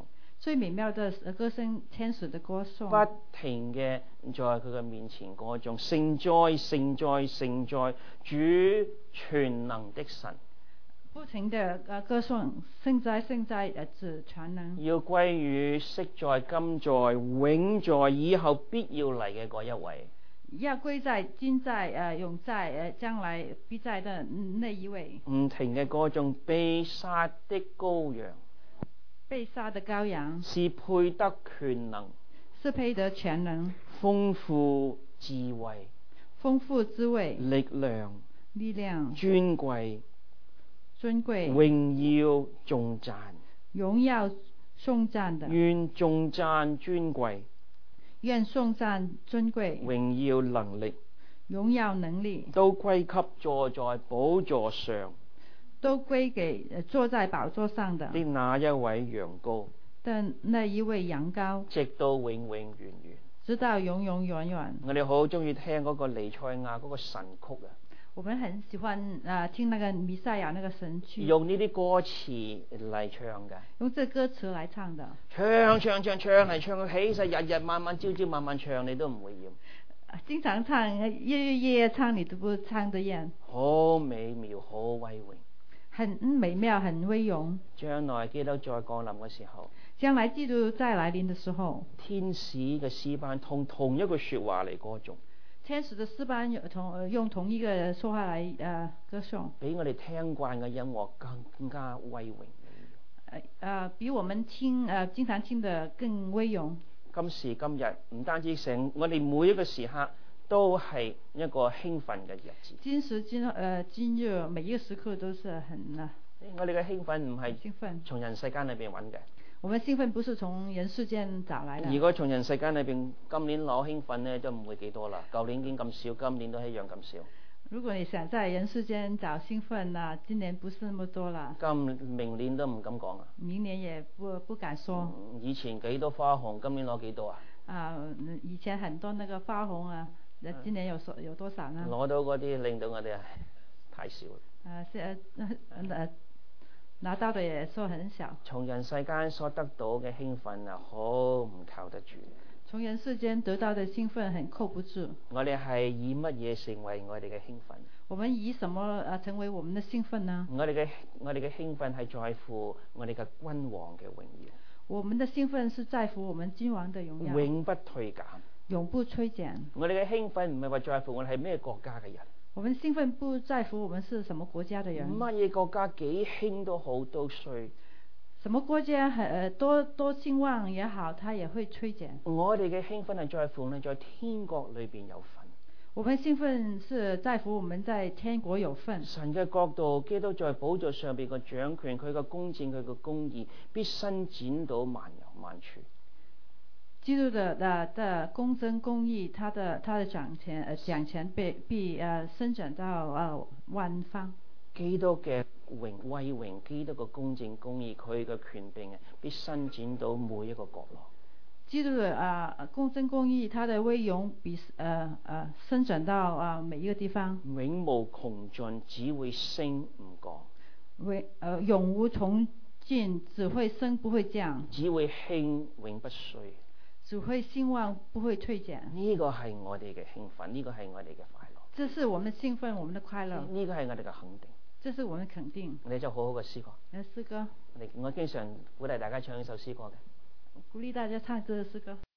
最美妙的歌聲，天使的歌頌， 不停嘅在佢嘅面前歌頌，聖哉聖哉聖哉，主全能的神。 不停的歌頌，聖哉聖哉，主全能。 要歸於昔在、今在、永在、以後必要嚟嘅嗰一位。 要歸在、今在、誒永在、誒將來必在的那一位。 唔停嘅歌頌，被殺的羔羊。 被殺的羔羊是配得權能， 是配得全能， 豐富智慧， 豐富智慧， 力量， 力量， 尊貴， 尊貴， 榮耀頌讚， 榮耀頌讚的， 願頌讚尊貴， 願頌讚尊貴， 榮耀能力， 榮耀能力， 都歸給坐在寶座上。 都歸給坐在寶座上的的那一位羊羔， 的那一位羊羔， 直到永永遠遠， 直到永永遠遠。 我哋好中意聽嗰個彌賽亞嗰個神曲啊！ 我們很喜歡啊、呃、聽那個彌賽亞那個神曲， 用呢啲歌詞嚟唱嘅， 用這歌詞來唱的， 唱唱唱唱嚟唱去，起勢日日晚晚朝朝晚晚唱，你都唔會厭。 經常唱，夜夜夜夜唱，你都不唱得厭。 好美妙，好威榮。 很美妙，很威榮。 將來基督再降臨嘅時候， 將來基督再來臨的時候， 天使嘅詩班同同一句說話嚟歌頌。 天使的詩班用同用同一個說話來誒、呃、歌頌， 比我哋聽慣嘅音樂更加威榮。 誒、呃、比我們聽誒、呃、經常聽得更威榮。今時今日唔單止成，我哋每一個時刻都係一個興奮嘅日子。 今時今誒今日每一個時刻都是很啊！ 我哋嘅興奮唔係興奮從人世間裏邊揾嘅。 我們興奮不是從人世間找來的。 如果從人世間裏邊，今年攞興奮呢，都唔會幾多啦。舊年已經咁少，今年都一樣咁少。 如果你想在人世間找興奮啊，今年不是那麼多啦。 今明年都唔敢講啊。 明年也不不敢說。 嗯、以前幾多花紅，今年攞幾多啊？ 啊，以前很多那個花紅啊，今年有所有多少呢？ 攞到嗰啲令到我哋太少啦。 啊，是呃呃拿到的也說很小。 從人世間所得到嘅興奮啊，好唔靠得住。 從人世間得到的興奮很扣不住。 我哋係以乜嘢成為我哋嘅興奮？ 我們以什麼啊成為我們的興奮呢？ 我哋嘅我哋嘅興奮係在乎我哋嘅君王嘅榮耀。 我們的興奮是在乎我們君王的榮耀， 永不退減， 永不摧減。 我哋嘅興奮唔係話在乎我哋係咩國家嘅人。 我們興奮不在乎我們是什麼國家的人。 乜嘢國家幾興都好都衰。 什麼國家很多多興旺也好，它也會摧減。 我哋嘅興奮係在乎你在天國裏邊有份。 我們興奮是在乎我們在天國有份。 神嘅國度，基督在寶座上邊嘅掌權，佢嘅公正，佢嘅公義，必伸展到萬有萬處。 基督的的的公正公義，他的他的掌權呃掌權被必呃伸展到呃萬方。 基督嘅榮威榮，基督嘅公正公義，佢嘅權柄啊，必伸展到每一個角落。 基督的啊、呃、公正公義，他的威榮比呃呃伸展到啊、呃、每一個地方。 永無窮盡，只會升唔降。 永呃永無窮盡，只會升不會降。 只會興永不衰。 只會興旺不會退減。 呢個係我哋嘅興奮，呢個係我哋嘅快樂。 這是我們興奮，我們的快樂。 呢個係我哋嘅肯定。 這是我們肯定。 你就好好嘅詩歌。 誒，詩歌。 我我經常鼓勵大家唱呢首詩歌嘅。 鼓勵大家唱這首詩歌。